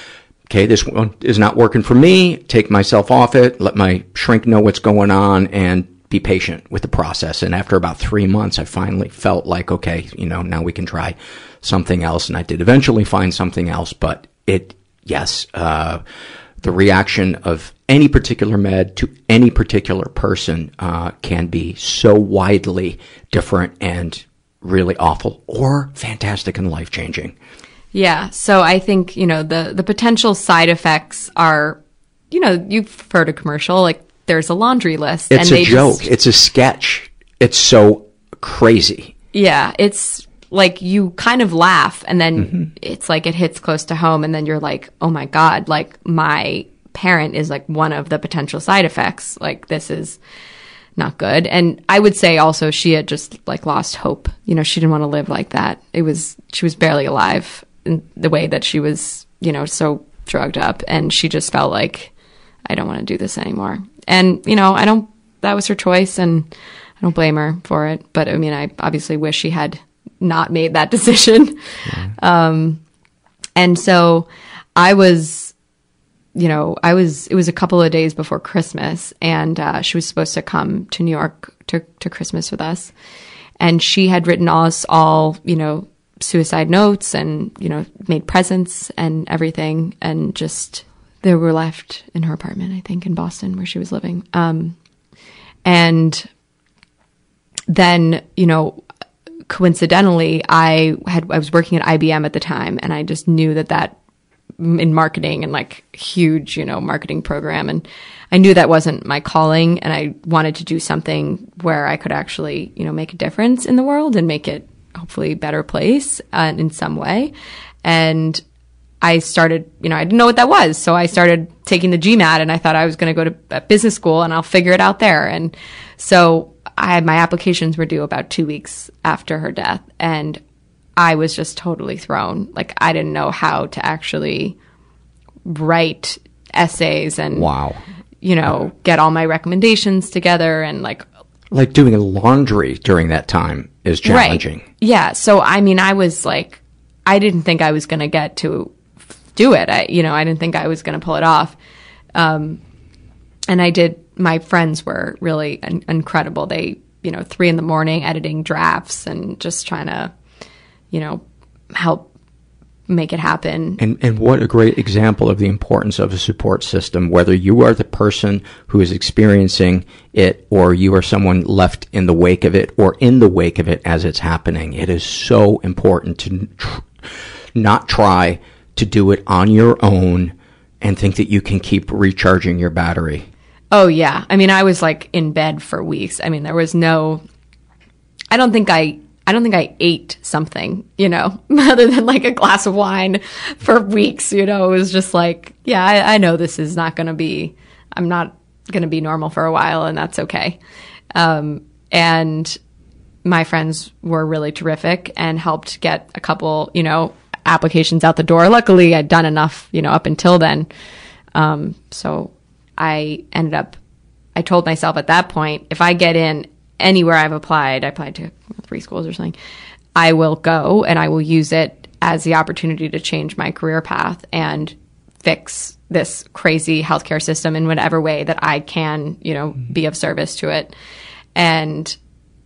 okay, this one is not working for me, take myself off it, let my shrink know what's going on, and be patient with the process. And after about three months, I finally felt like, okay, you know, now we can try something else. And I did eventually find something else, but it, yes, uh, the reaction of any particular med to any particular person, uh, can be so widely different and really awful or fantastic and life-changing. Yeah. So I think, you know, the, the potential side effects are, you know, you've heard a commercial, like, there's a laundry list. It's and a they joke. Just, it's a sketch. It's so crazy. Yeah. It's like you kind of laugh and then mm-hmm. it's like it hits close to home and then you're like, oh my God, like my parent is like one of the potential side effects. Like this is not good. And I would say also she had just like lost hope. You know, she didn't want to live like that. It was, she was barely alive in the way that she was, you know, so drugged up, and she just felt like, I don't want to do this anymore. And, you know, I don't, that was her choice and I don't blame her for it. But I mean, I obviously wish she had not made that decision. Yeah. Um, and so I was, you know, I was, it was a couple of days before Christmas, and uh, she was supposed to come to New York to, to Christmas with us. And she had written us all, you know, suicide notes and, you know, made presents and everything, and just, they were left in her apartment, I think, in Boston where she was living. Um, and then, you know, coincidentally, I had, I was working at I B M at the time, and I just knew that that in marketing and like huge, you know, marketing program. And I knew that wasn't my calling, and I wanted to do something where I could actually, you know, make a difference in the world and make it hopefully a better place uh, in some way. And I started, you know, I didn't know what that was. So I started taking the GMAT, and I thought I was going to go to business school and I'll figure it out there. And so I my applications were due about two weeks after her death. And I was just totally thrown. Like, I didn't know how to actually write essays and, wow. you know, get all my recommendations together and like. Like doing laundry during that time is challenging. Right. Yeah. So, I mean, I was like, I didn't think I was going to get to do it. I, you know, I didn't think I was going to pull it off. Um, and I did, my friends were really in- incredible. They, you know, three in the morning editing drafts and just trying to, you know, help make it happen. And and what a great example of the importance of a support system, whether you are the person who is experiencing it or you are someone left in the wake of it or in the wake of it as it's happening. It is so important to tr- not try to do it on your own and think that you can keep recharging your battery. Oh, yeah. I mean, I was like in bed for weeks. I mean, there was no, I don't think I, I don't think I ate something, you know, other than like a glass of wine for weeks. You know, it was just like, yeah, I, I know this is not going to be, I'm not going to be normal for a while, and that's okay. Um, and my friends were really terrific and helped get a couple, you know, applications out the door. Luckily, I'd done enough, you know, up until then. Um, so I ended up, I told myself at that point, if I get in anywhere I've applied, I applied to three schools or something, I will go and I will use it as the opportunity to change my career path and fix this crazy healthcare system in whatever way that I can, you know, be of service to it. And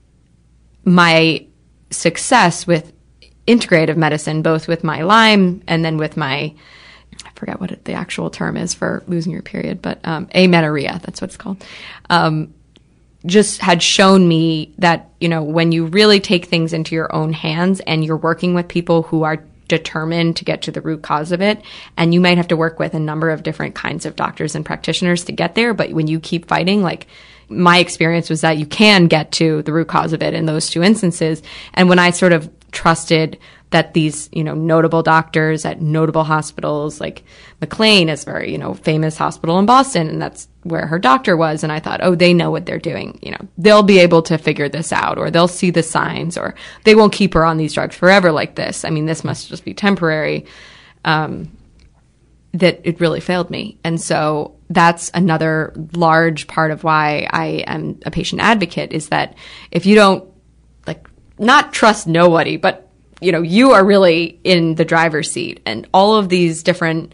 my success with integrative medicine, both with my Lyme and then with my, I forget what it, the actual term is for losing your period, but um, amenorrhea, that's what it's called, um, just had shown me that, you know, when you really take things into your own hands and you're working with people who are determined to get to the root cause of it, and you might have to work with a number of different kinds of doctors and practitioners to get there, but when you keep fighting, like, my experience was that you can get to the root cause of it in those two instances. And when I sort of trusted that these, you know, notable doctors at notable hospitals, like McLean is a very, you know, famous hospital in Boston, and that's where her doctor was. And I thought, oh, they know what they're doing. You know, they'll be able to figure this out, or they'll see the signs, or they won't keep her on these drugs forever like this. I mean, this must just be temporary. Um, that it really failed me. And so that's another large part of why I am a patient advocate, is that if you don't, like, not trust nobody, but, you know, you are really in the driver's seat, and all of these different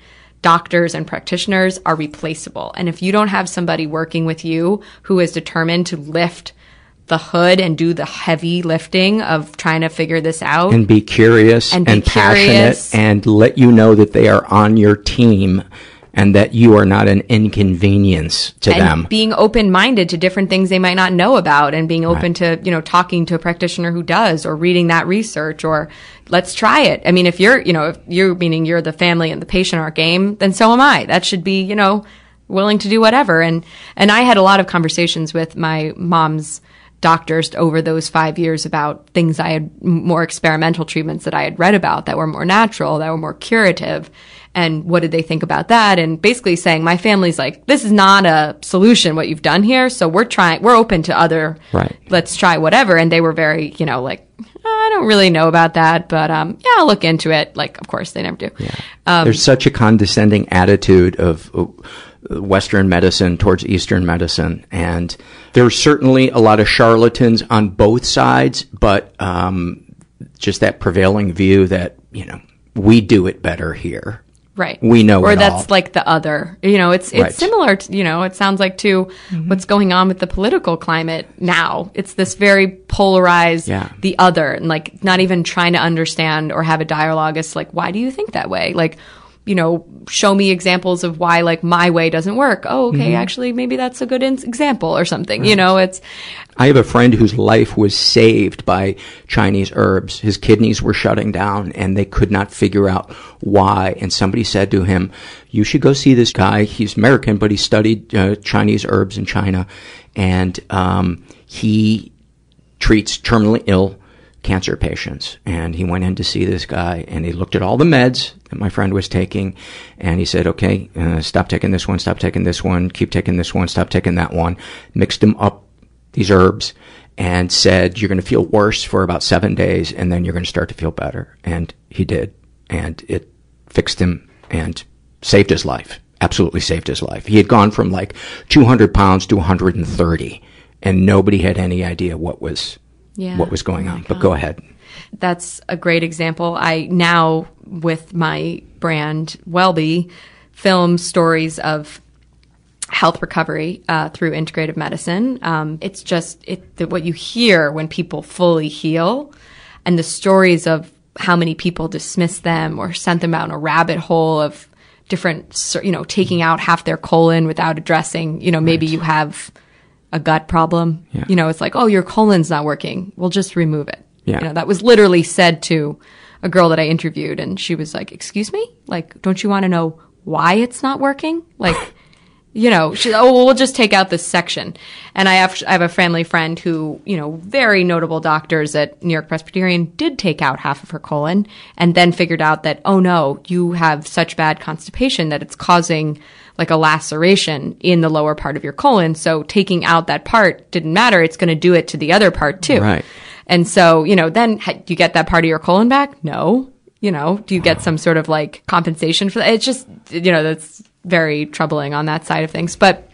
doctors and practitioners are replaceable. And if you don't have somebody working with you who is determined to lift the hood and do the heavy lifting of trying to figure this out. And be curious and, and be passionate curious. And let you know that they are on your team and that you are not an inconvenience to and them. Being open-minded to different things they might not know about, and being open right. to, you know, talking to a practitioner who does, or reading that research, or let's try it. I mean, if you're, you know, if you're, meaning you're the family and the patient are game, then so am I. That should be, you know, willing to do whatever. And, and I had a lot of conversations with my mom's doctors over those five years about things I had, more experimental treatments that I had read about that were more natural, that were more curative. And what did they think about that? And basically saying, my family's like, this is not a solution, what you've done here. So we're trying, we're open to other, right. let's try whatever. And they were very, you know, like, I don't really know about that, but, um, yeah, I'll look into it. Like, of course, they never do. Yeah. Um, There's such a condescending attitude of uh, Western medicine towards Eastern medicine. And there's certainly a lot of charlatans on both sides, but, um, just that prevailing view that, you know, we do it better here. Right. We know or it that's all. like the other, you know, it's, it's right. similar to, you know, it sounds like to mm-hmm. what's going on with the political climate now. It's this very polarized, yeah. the other, and like not even trying to understand or have a dialogue. It's like, why do you think that way? Like, you know, show me examples of why like my way doesn't work. Oh, okay. Mm-hmm. Actually, maybe that's a good in- example or something. Right. You know, it's. I have a friend whose life was saved by Chinese herbs. His kidneys were shutting down and they could not figure out why. And somebody said to him, you should go see this guy. He's American, but he studied uh, Chinese herbs in China. And, um, he treats terminally ill cancer patients. And he went in to see this guy and he looked at all the meds that my friend was taking. And he said, okay, uh, stop taking this one, stop taking this one, keep taking this one, stop taking that one. Mixed them up, these herbs, and said, you're going to feel worse for about seven days and then you're going to start to feel better. And he did. And it fixed him and saved his life. Absolutely saved his life. He had gone from like two hundred pounds to one hundred thirty and nobody had any idea what was Yeah. what was going on. But go ahead. That's a great example. I now, with my brand, Wellbe, film stories of health recovery uh, through integrative medicine. Um, it's just it, the, what you hear when people fully heal, and the stories of how many people dismiss them or sent them down a rabbit hole of different, you know, taking out half their colon without addressing, you know, maybe right. you have a gut problem. Yeah. You know, it's like, oh, your colon's not working. We'll just remove it. Yeah. You know, that was literally said to a girl that I interviewed, and she was like, excuse me? Like, don't you want to know why it's not working? Like, you know, she, oh, well, we'll just take out this section. And I have, I have a family friend who, you know, very notable doctors at New York Presbyterian did take out half of her colon and then figured out that, oh no, you have such bad constipation that it's causing like a laceration in the lower part of your colon. So taking out that part didn't matter. It's going to do it to the other part too. Right. And so, you know, then do you get that part of your colon back? No. You know, do you get some sort of like compensation for that? It's just, you know, that's very troubling on that side of things. But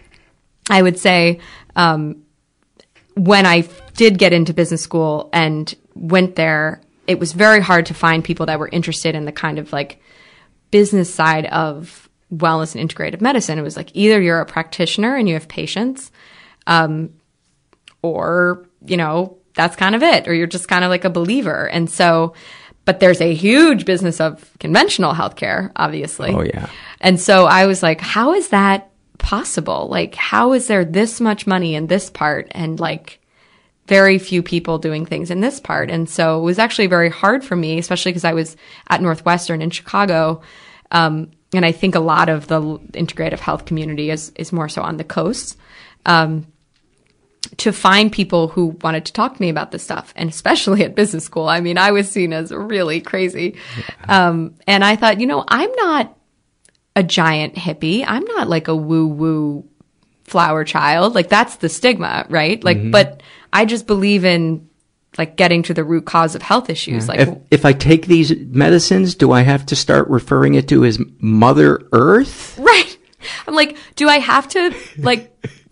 I would say, um, when I did get into business school and went there, it was very hard to find people that were interested in the kind of like business side of wellness and integrative medicine. It was like either you're a practitioner and you have patients, um, or, you know, that's kind of it, or you're just kind of like a believer. And so, but there's a huge business of conventional healthcare, obviously. Oh, yeah. And so I was like, how is that possible? Like, how is there this much money in this part and like very few people doing things in this part? And so it was actually very hard for me, especially because I was at Northwestern in Chicago. Um, and I think a lot of the integrative health community is, is more so on the coast. Um, to find people who wanted to talk to me about this stuff, and especially at business school. I mean, I was seen as really crazy. Yeah. Um, and I thought, you know, I'm not a giant hippie. I'm not like a woo-woo flower child. Like that's the stigma, right? Like, mm-hmm. but I just believe in like getting to the root cause of health issues. Yeah. Like, if, if I take these medicines, do I have to start referring it to as Mother Earth? Right. I'm like, do I have to like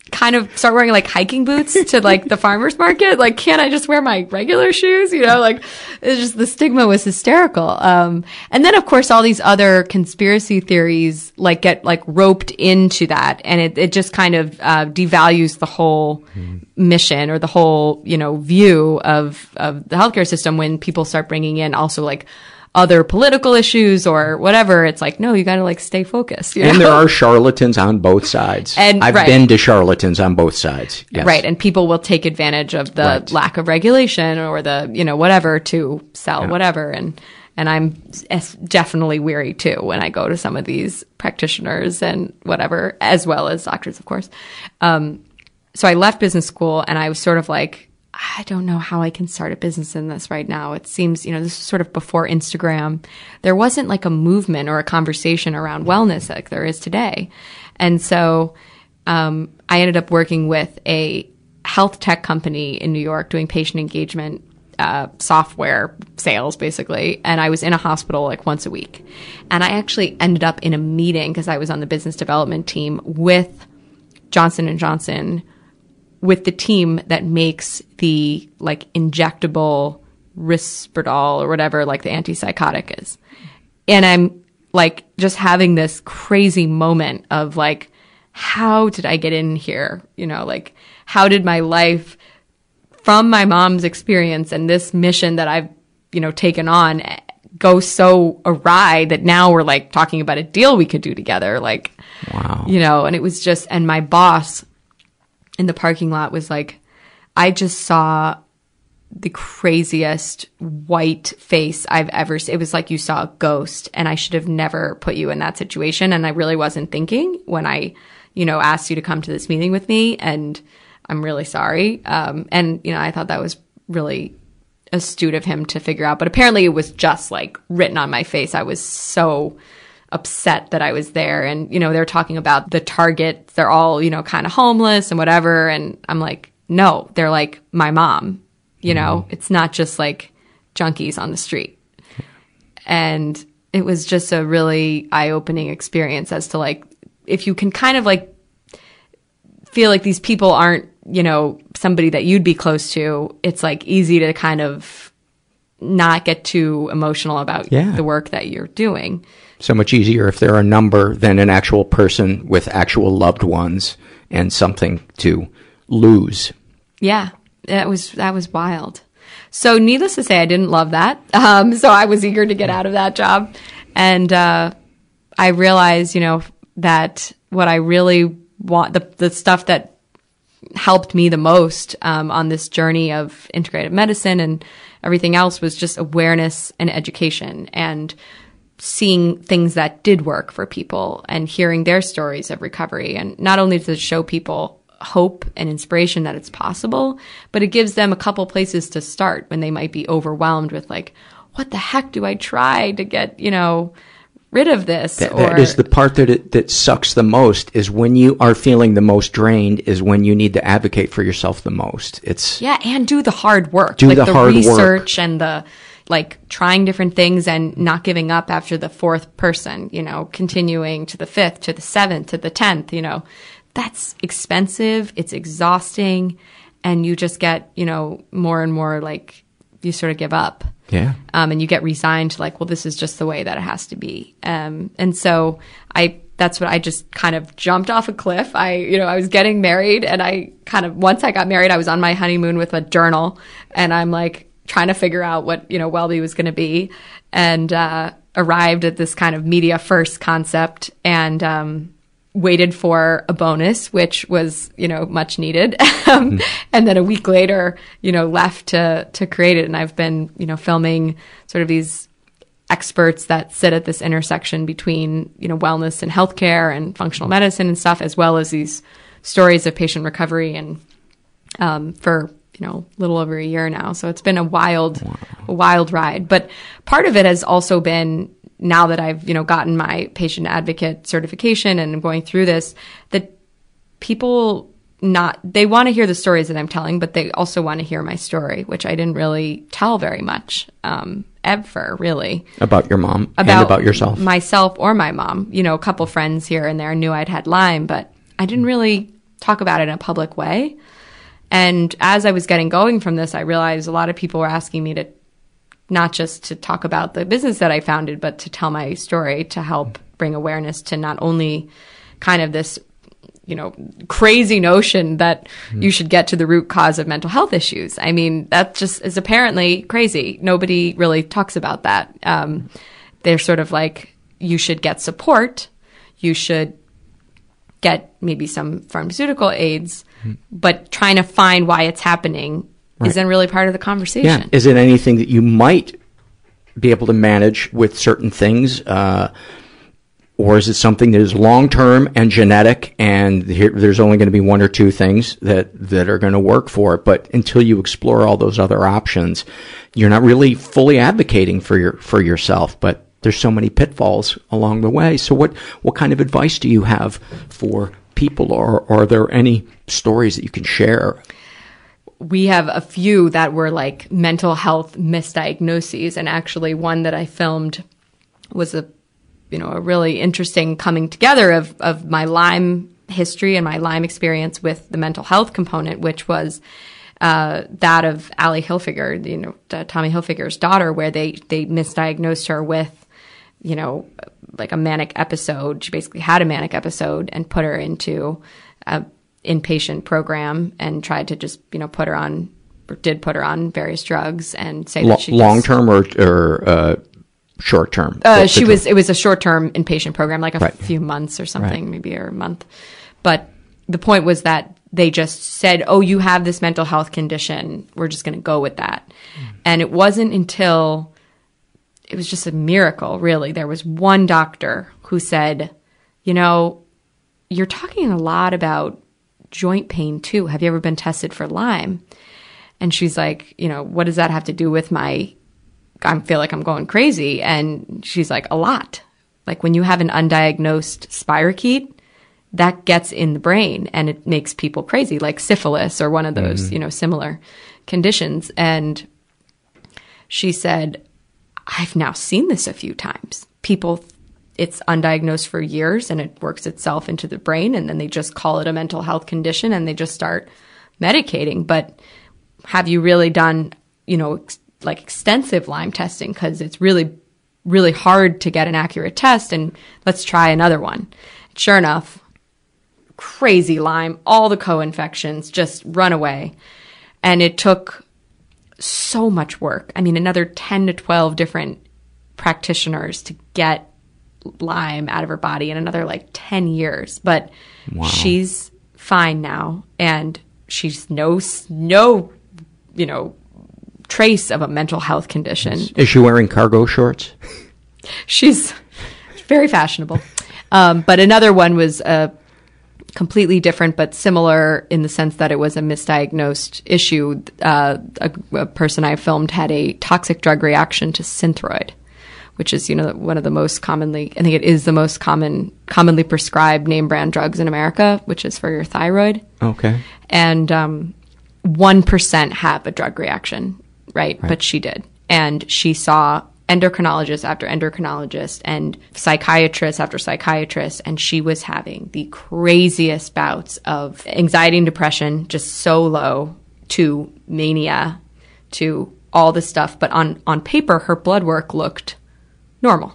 kind of start wearing like hiking boots to like the farmer's market. Like, can't I just wear my regular shoes? You know, like it's just the stigma was hysterical. Um, and then of course all these other conspiracy theories like get like roped into that, and it, it just kind of uh, devalues the whole mm. mission or the whole, you know, view of, of the healthcare system when people start bringing in also like other political issues or whatever. It's like, no, you got to like stay focused. You know? And there are charlatans on both sides. And I've right. been to charlatans on both sides. Yes. Right. And people will take advantage of the right. lack of regulation or the, you know, whatever to sell yeah. whatever. And, and I'm definitely weary too when I go to some of these practitioners and whatever, as well as doctors, of course. Um, so I left business school and I was sort of like, I don't know how I can start a business in this right now. It seems, you know, this is sort of before Instagram. There wasn't like a movement or a conversation around wellness like there is today. And so um, I ended up working with a health tech company in New York doing patient engagement uh, software sales, basically. And I was in a hospital like once a week. And I actually ended up in a meeting because I was on the business development team with Johnson and Johnson, with the team that makes the like injectable Risperdal or whatever, like the antipsychotic is. And I'm like just having this crazy moment of like, how did I get in here? You know, like how did my life from my mom's experience and this mission that I've, you know, taken on go so awry that now we're like talking about a deal we could do together. Like, wow. You know, and it was just, and my boss in the parking lot was like, I just saw the craziest white face I've ever seen. It was like you saw a ghost, and I should have never put you in that situation. And I really wasn't thinking when I, you know, asked you to come to this meeting with me, and I'm really sorry. Um, and, you know, I thought that was really astute of him to figure out. But apparently it was just like written on my face. I was so upset that I was there. And, you know, they're talking about the targets. They're all, you know, kind of homeless and whatever. And I'm like, no, they're like my mom. You know, mm-hmm. It's not just like junkies on the street. And it was just a really eye-opening experience as to like, if you can kind of like feel like these people aren't, you know, somebody that you'd be close to, it's like easy to kind of not get too emotional about yeah. the work that you're doing. So much easier if they're a number than an actual person with actual loved ones and something to lose. Yeah, that was that was wild. So needless to say, I didn't love that. Um, so I was eager to get out of that job. And uh, I realized, you know, that what I really want, the, the stuff that helped me the most um, on this journey of integrative medicine and everything else was just awareness and education and seeing things that did work for people and hearing their stories of recovery. And not only does it show people hope and inspiration that it's possible, but it gives them a couple places to start when they might be overwhelmed with like, what the heck do I try to get, you know, rid of this? That, or, that is the part that it, that sucks the most, is when you are feeling the most drained is when you need to advocate for yourself the most. It's yeah, and do the hard work. Do like the, the hard research work. and the like trying different things and not giving up after the fourth person, you know, continuing to the fifth, to the seventh, to the tenth, you know. That's expensive, it's exhausting, and you just get, you know, more and more like you sort of give up. Yeah. Um, and you get resigned to like, well, this is just the way that it has to be. Um, and so I, that's what I just kind of jumped off a cliff. I, you know, I was getting married, and I kind of, once I got married, I was on my honeymoon with a journal, and I'm like trying to figure out what, you know, Wellbe was going to be, and, uh, arrived at this kind of media first concept, and, um, waited for a bonus, which was, you know, much needed. um, mm. And then a week later, you know, left to, to create it. And I've been, you know, filming sort of these experts that sit at this intersection between, you know, wellness and healthcare and functional medicine and stuff, as well as these stories of patient recovery, and, um, for, you know, a little over a year now. So it's been a wild, wow. a wild ride. But part of it has also been, now that I've, you know, gotten my patient advocate certification and I'm going through this, that people not, they want to hear the stories that I'm telling, but they also want to hear my story, which I didn't really tell very much, um, ever really. About your mom about and about yourself. Myself or my mom. You know, a couple friends here and there knew I'd had Lyme, but I didn't really talk about it in a public way. And as I was getting going from this, I realized a lot of people were asking me to not just to talk about the business that I founded, but to tell my story, to help bring awareness to not only kind of this, you know, crazy notion that mm. you should get to the root cause of mental health issues. I mean, that just is apparently crazy. Nobody really talks about that. Um, they're sort of like, you should get support. You should get maybe some pharmaceutical aids, mm. but trying to find why it's happening right. isn't really part of the conversation. Yeah. Is it anything that you might be able to manage with certain things? Uh, or is it something that is long-term and genetic, and here, there's only going to be one or two things that, that are going to work for it? But until you explore all those other options, you're not really fully advocating for your, for yourself. But there's so many pitfalls along the way. So what, what kind of advice do you have for people, or, or are there any stories that you can share? We have a few that were like mental health misdiagnoses. And actually one that I filmed was a, you know, a really interesting coming together of, of my Lyme history and my Lyme experience with the mental health component, which was Uh, that of Allie Hilfiger, you know, uh, Tommy Hilfiger's daughter, where they, they misdiagnosed her with, you know, like a manic episode. She basically had a manic episode and put her into a inpatient program and tried to just, you know, put her on, or did put her on various drugs and say L- that she long term or, or uh, short term. Uh, she was. It was a short term inpatient program, like a right. few months or something, right. maybe or a month. But the point was that they just said, oh, you have this mental health condition. We're just going to go with that. Mm. And it wasn't until, it was just a miracle, really. There was one doctor who said, you know, you're talking a lot about joint pain too. Have you ever been tested for Lyme? And she's like, you know, what does that have to do with my, I feel like I'm going crazy. And she's like, a lot. Like when you have an undiagnosed spirochete, that gets in the brain and it makes people crazy, like syphilis or one of those, mm-hmm. you know, similar conditions. And she said, I've now seen this a few times. People, it's undiagnosed for years and it works itself into the brain, and then they just call it a mental health condition and they just start medicating. But have you really done, you know, ex- like extensive Lyme testing? Because it's really, really hard to get an accurate test, and let's try another one. Sure enough, crazy Lyme, all the co-infections just run away. And it took so much work. I mean, another ten to twelve different practitioners to get Lyme out of her body, and another like ten years. But wow. She's fine now, and she's no, no, you know, trace of a mental health condition. Is she wearing cargo shorts? She's very fashionable. Um, but another one was a completely different, but similar in the sense that it was a misdiagnosed issue. Uh, a, a person I filmed had a toxic drug reaction to Synthroid, which is, you know, one of the most commonly, I think it is the most common, commonly prescribed name brand drugs in America, which is for your thyroid. Okay. And um, one percent have a drug reaction, right? right? But she did. And she saw endocrinologist after endocrinologist and psychiatrist after psychiatrist, and she was having the craziest bouts of anxiety and depression, just so low, to mania, to all this stuff. But on, on paper, her blood work looked normal.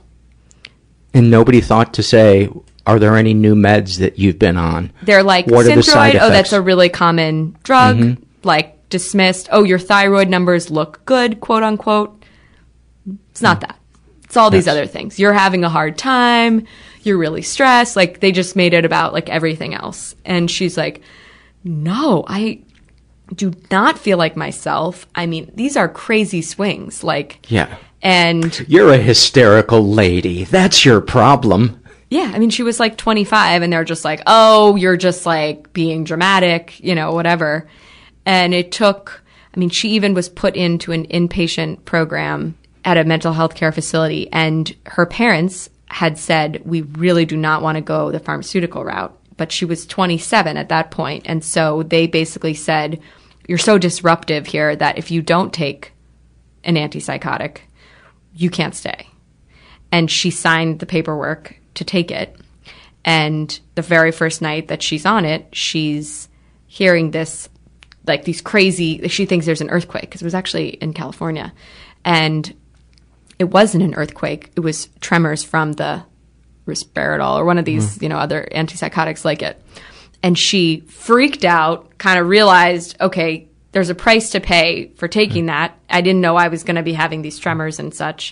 And nobody thought to say, are there any new meds that you've been on? They're like, what are the side Synthroid, effects? Oh, that's a really common drug, mm-hmm. like dismissed. Oh, your thyroid numbers look good, quote unquote. It's not that. It's all these yes. other things. You're having a hard time. You're really stressed. Like, they just made it about like everything else. And she's like, no, I do not feel like myself. I mean, these are crazy swings. Like, yeah. And you're a hysterical lady. That's your problem. Yeah. I mean, she was like twenty-five, and they're just like, oh, you're just like being dramatic, you know, whatever. And it took, I mean, she even was put into an inpatient program at a mental health care facility, and her parents had said, we really do not want to go the pharmaceutical route. But she was twenty-seven at that point. And so they basically said, you're so disruptive here that if you don't take an antipsychotic, you can't stay. And she signed the paperwork to take it. And the very first night that she's on it, she's hearing this, like these crazy, she thinks there's an earthquake, because it was actually in California. And it wasn't an earthquake. It was tremors from the risperidol or one of these, mm. you know, other antipsychotics like it. And she freaked out, kind of realized, okay, there's a price to pay for taking that. I didn't know I was going to be having these tremors and such.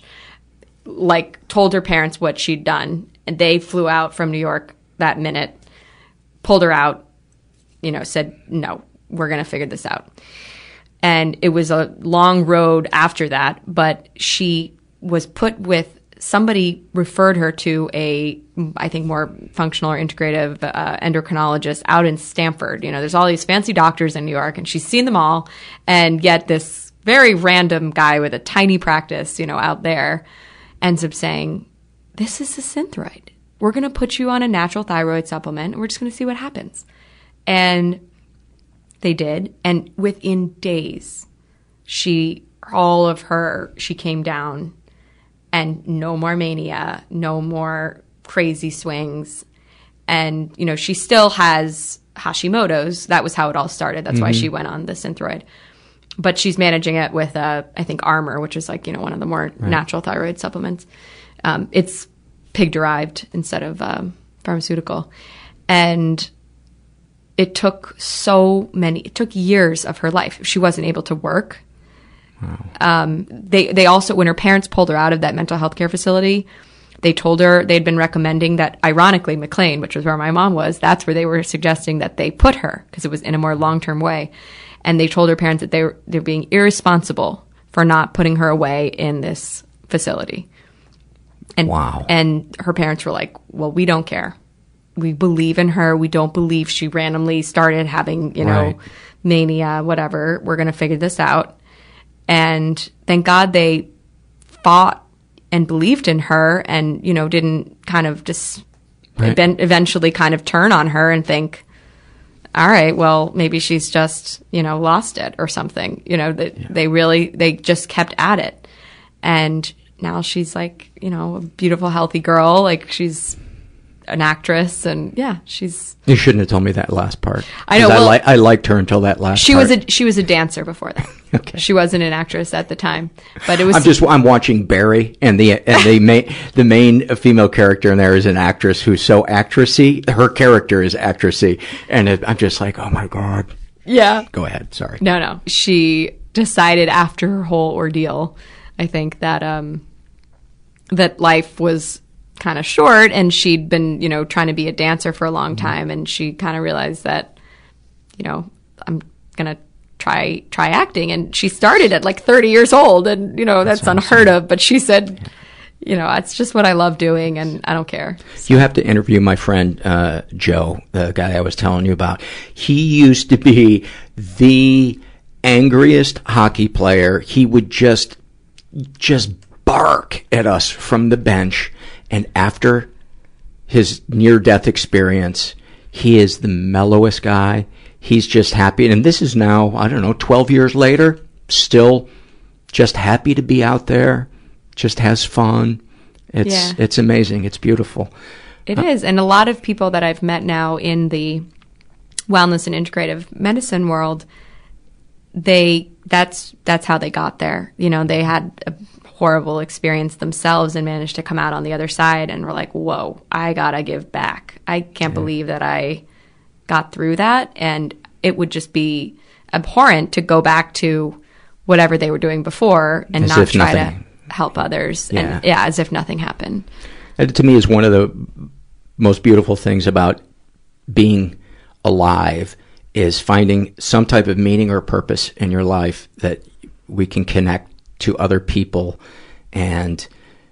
Like, told her parents what she'd done. And they flew out from New York that minute, pulled her out, you know, said, no, we're going to figure this out. And it was a long road after that, but she was put with, somebody referred her to a, I think, more functional or integrative uh, endocrinologist out in Stanford. You know, there's all these fancy doctors in New York, and she's seen them all. And yet this very random guy with a tiny practice, you know, out there ends up saying, this is a Synthroid. We're going to put you on a natural thyroid supplement, and we're just going to see what happens. And they did. And within days, she, all of her, she came down. And no more mania, no more crazy swings. And, you know, she still has Hashimoto's. That was how it all started. That's mm-hmm. why she went on the Synthroid. But she's managing it with, uh, I think, Armour, which is like, you know, one of the more right. natural thyroid supplements. Um, it's pig-derived instead of um, pharmaceutical. And it took so many, it took years of her life. She wasn't able to work. Wow. Um, they, they also, when her parents pulled her out of that mental health care facility, they told her they'd been recommending that, ironically, McLean, which was where my mom was, that's where they were suggesting that they put her, because it was in a more long-term way. And they told her parents that they were, they were being irresponsible for not putting her away in this facility. And, wow. And her parents were like, well, we don't care. We believe in her. We don't believe she randomly started having, you know, right. mania, whatever. We're going to figure this out. And thank God they fought and believed in her and, you know, didn't kind of just right. ev- eventually kind of turn on her and think, all right, well, maybe she's just, you know, lost it or something. You know, that yeah. they really, they just kept at it. And now she's like, you know, a beautiful, healthy girl. Like, she's an actress, and yeah, she's. You shouldn't have told me that last part. I know. Well, I, li- I liked her until that last. She part. was a she was a dancer before that. Okay. She wasn't an actress at the time, but it was. I'm just I'm watching Barry, and the and the main the main female character in there is an actress who's so actressy. Her character is actressy, and it, I'm just like, oh my god. Yeah. Go ahead. Sorry. No, no. She decided after her whole ordeal, I think that um that life was kind of short, and she'd been, you know, trying to be a dancer for a long time, and she kind of realized that, you know, I'm gonna try try acting. And she started at like thirty years old, and you know, that's, that's unheard awesome. of, but she said, you know, it's just what I love doing, and I don't care. So. You have to interview my friend uh Joe, the guy I was telling you about. He used to be the angriest hockey player. He would just just bark at us from the bench. And after his near-death experience, he is the mellowest guy. He's just happy. And this is now, I don't know, twelve years later, still just happy to be out there, just has fun. It's yeah. it's amazing. It's beautiful. It uh, is. And a lot of people that I've met now in the wellness and integrative medicine world, they that's that's how they got there. You know, they had a horrible experience themselves and managed to come out on the other side and were like, whoa, I gotta give back. I can't yeah. believe that I got through that. And it would just be abhorrent to go back to whatever they were doing before and as not try nothing. to help others. Yeah. And yeah, as if nothing happened. And to me is one of the most beautiful things about being alive is finding some type of meaning or purpose in your life that we can connect to other people and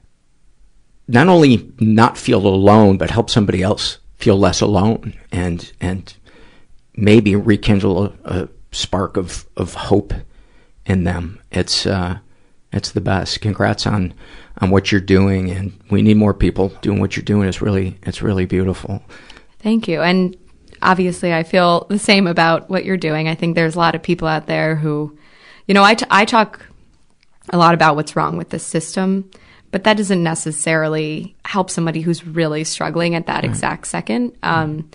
not only not feel alone, but help somebody else feel less alone and and maybe rekindle a, a spark of, of hope in them. It's uh, it's the best. Congrats on, on what you're doing, and we need more people doing what you're doing. It's really it's really beautiful. Thank you. And obviously I feel the same about what you're doing. I think there's a lot of people out there who, you know, I, t- I talk a lot about what's wrong with the system, but that doesn't necessarily help somebody who's really struggling at that right. exact second. Um,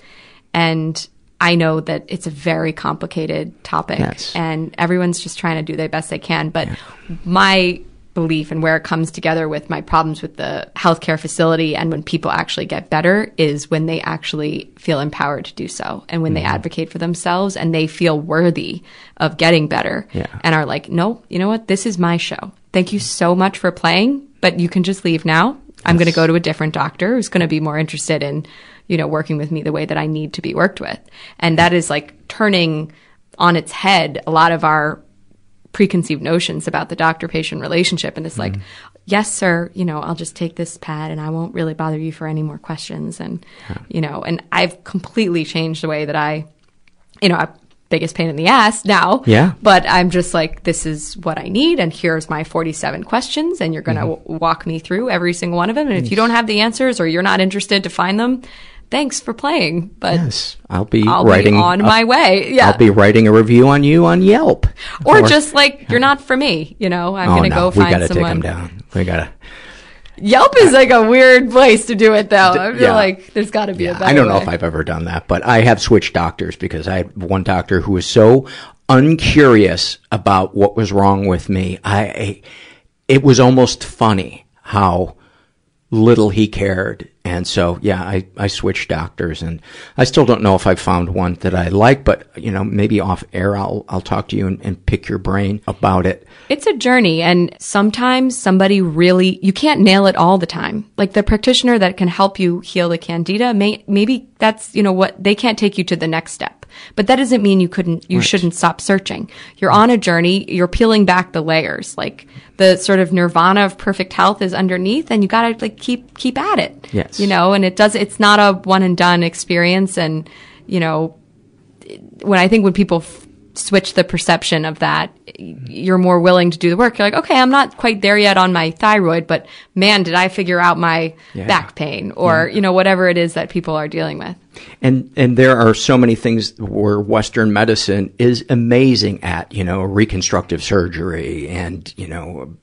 and I know that it's a very complicated topic, yes. and everyone's just trying to do their best they can. But yeah. my belief and where it comes together with my problems with the healthcare facility and when people actually get better is when they actually feel empowered to do so, and when mm-hmm. they advocate for themselves and they feel worthy of getting better yeah. and are like, no, you know what? This is my show. Thank you so much for playing, but you can just leave now. Yes. I'm going to go to a different doctor who's going to be more interested in, you know, working with me the way that I need to be worked with. And that is like turning on its head a lot of our preconceived notions about the doctor-patient relationship. And it's like, mm. yes, sir, you know, I'll just take this pad and I won't really bother you for any more questions. And, yeah. you know, and I've completely changed the way that I, you know, I, biggest pain in the ass now. Yeah. But I'm just like, this is what I need. And here's my forty-seven questions. And you're going to mm-hmm. w- walk me through every single one of them. And if you don't have the answers or you're not interested to find them, thanks for playing, but yes, I'll be I'll writing be on uh, my way. Yeah, I'll be writing a review on you on Yelp, or, or just like you're not for me. You know, I'm oh, gonna no, go find we gotta someone. Take them down. We gotta. Yelp is like a weird place to do it, though. I feel yeah. like there's got to be yeah. a better I don't way. know if I've ever done that, but I have switched doctors because I had one doctor who was so uncurious about what was wrong with me. I, it was almost funny how little he cared. And so, yeah, I, I switched doctors, and I still don't know if I've found one that I like, but, you know, maybe off air I'll, I'll talk to you and, and pick your brain about it. It's a journey, and sometimes somebody really, you can't nail it all the time. Like the practitioner that can help you heal the candida, may, maybe that's, you know what, they can't take you to the next step. But that doesn't mean you couldn't, you right. shouldn't stop searching. You're on a journey, you're peeling back the layers. Like the sort of nirvana of perfect health is underneath, and you gotta like keep, keep at it. Yes. You know, and it does, it's not a one and done experience. And, you know, when I think when people f- switch the perception of that, you're more willing to do the work. You're like, okay, I'm not quite there yet on my thyroid, but man, did I figure out my yeah. back pain or, yeah. you know, whatever it is that people are dealing with. And, and there are so many things where Western medicine is amazing at, you know, reconstructive surgery and, you know,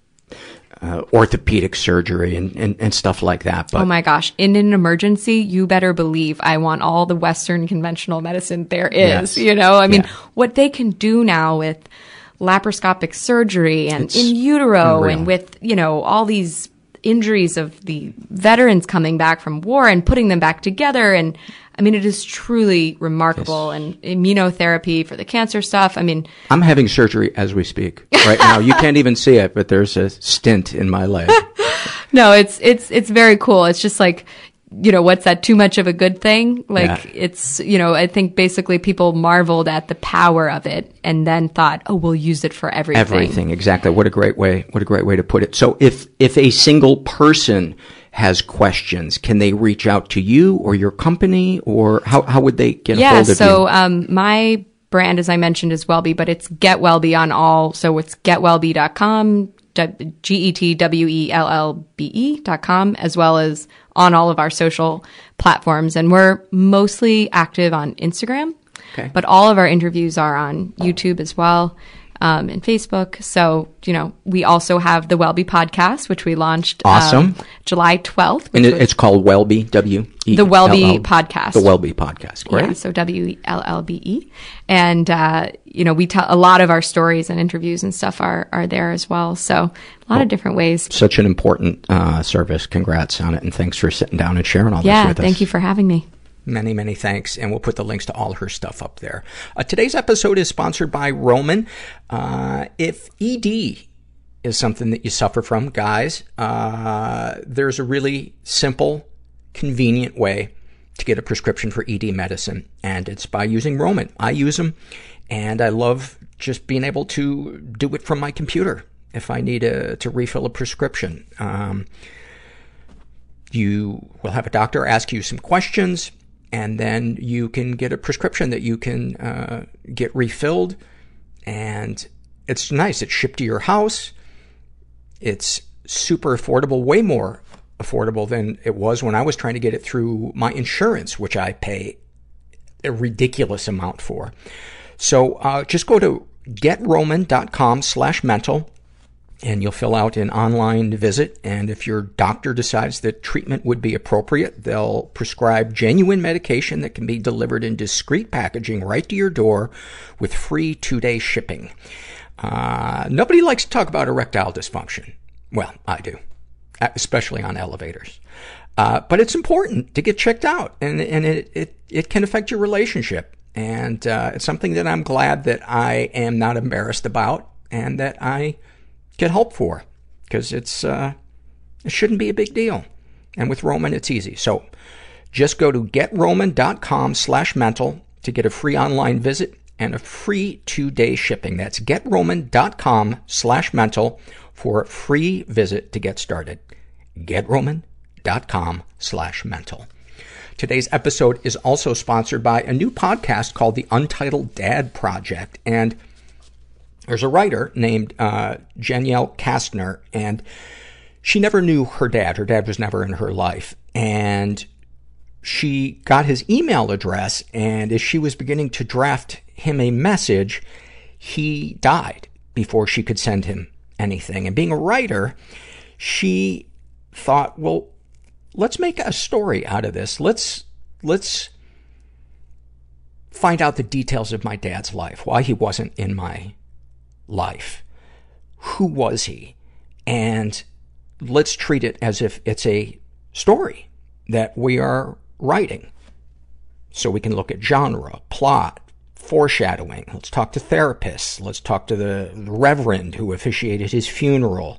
Uh, orthopedic surgery and, and, and stuff like that. But oh my gosh. In an emergency, you better believe I want all the Western conventional medicine there is, yes. you know, I mean, yeah. what they can do now with laparoscopic surgery and it's in utero unreal. And with, you know, all these injuries of the veterans coming back from war and putting them back together. And I mean, it is truly remarkable. Yes. And immunotherapy for the cancer stuff. I mean, I'm having surgery as we speak right now. You can't even see it, but there's a stint in my leg. No, it's, it's, it's very cool. It's just like, you know, what's that? Too much of a good thing? Like yeah. it's, you know, I think basically people marveled at the power of it and then thought, oh, we'll use it for everything. Everything. Exactly. What a great way, what a great way to put it. So if, if a single person has questions, can they reach out to you or your company, or how, how would they get yeah, a hold of so, you? Yeah, so um, my brand, as I mentioned, is Wellbe, but it's Get Wellbe on all. So it's get wellbe dot com, G E T W E L L B E dot com, as well as on all of our social platforms. And we're mostly active on Instagram, okay. but all of our interviews are on YouTube as well. Um, and Facebook. So, you know, we also have the Wellbe podcast, which we launched awesome. um, July twelfth. And it, it's called Wellbe, W E The Wellbe podcast. The Wellbe podcast. Great. Yeah, so W E L L B E. And, uh, you know, we tell a lot of our stories and interviews and stuff are, are there as well. So a lot well, of different ways. Such an important uh, service. Congrats on it. And thanks for sitting down and sharing all yeah, this with us. Yeah, thank you for having me. Many, many thanks. And we'll put the links to all her stuff up there. Uh, today's episode is sponsored by Roman. Uh, if E D is something that you suffer from, guys, uh, there's a really simple, convenient way to get a prescription for E D medicine. And it's by using Roman. I use them, and I love just being able to do it from my computer if I need a, to refill a prescription. Um, you will have a doctor ask you some questions, and then you can get a prescription that you can uh, get refilled. And it's nice. It's shipped to your house. It's super affordable, way more affordable than it was when I was trying to get it through my insurance, which I pay a ridiculous amount for. So uh, just go to get roman dot com slash mental. And you'll fill out an online visit, and if your doctor decides that treatment would be appropriate, they'll prescribe genuine medication that can be delivered in discreet packaging right to your door with free two-day shipping. Uh, nobody likes to talk about erectile dysfunction. Well, I do, especially on elevators. Uh, but it's important to get checked out, and, and it, it, it can affect your relationship. And uh, it's something that I'm glad that I am not embarrassed about, and that I get help for, because it's uh it shouldn't be a big deal. And with Roman, it's easy. So just go to getroman.com slash mental to get a free online visit and a free two-day shipping. That's getroman.com slash mental for a free visit to get started. getroman.com slash mental. Today's episode is also sponsored by a new podcast called The Untitled Dad Project. And there's a writer named uh Danielle Kastner, and she never knew her dad. Her dad was never in her life. And she got his email address, and as she was beginning to draft him a message, he died before she could send him anything. And being a writer, she thought, well, let's make a story out of this. Let's, let's find out the details of my dad's life, why he wasn't in my life. Who was he? And let's treat it as if it's a story that we are writing. So we can look at genre, plot, foreshadowing. Let's talk to therapists. Let's talk to the, the reverend who officiated his funeral.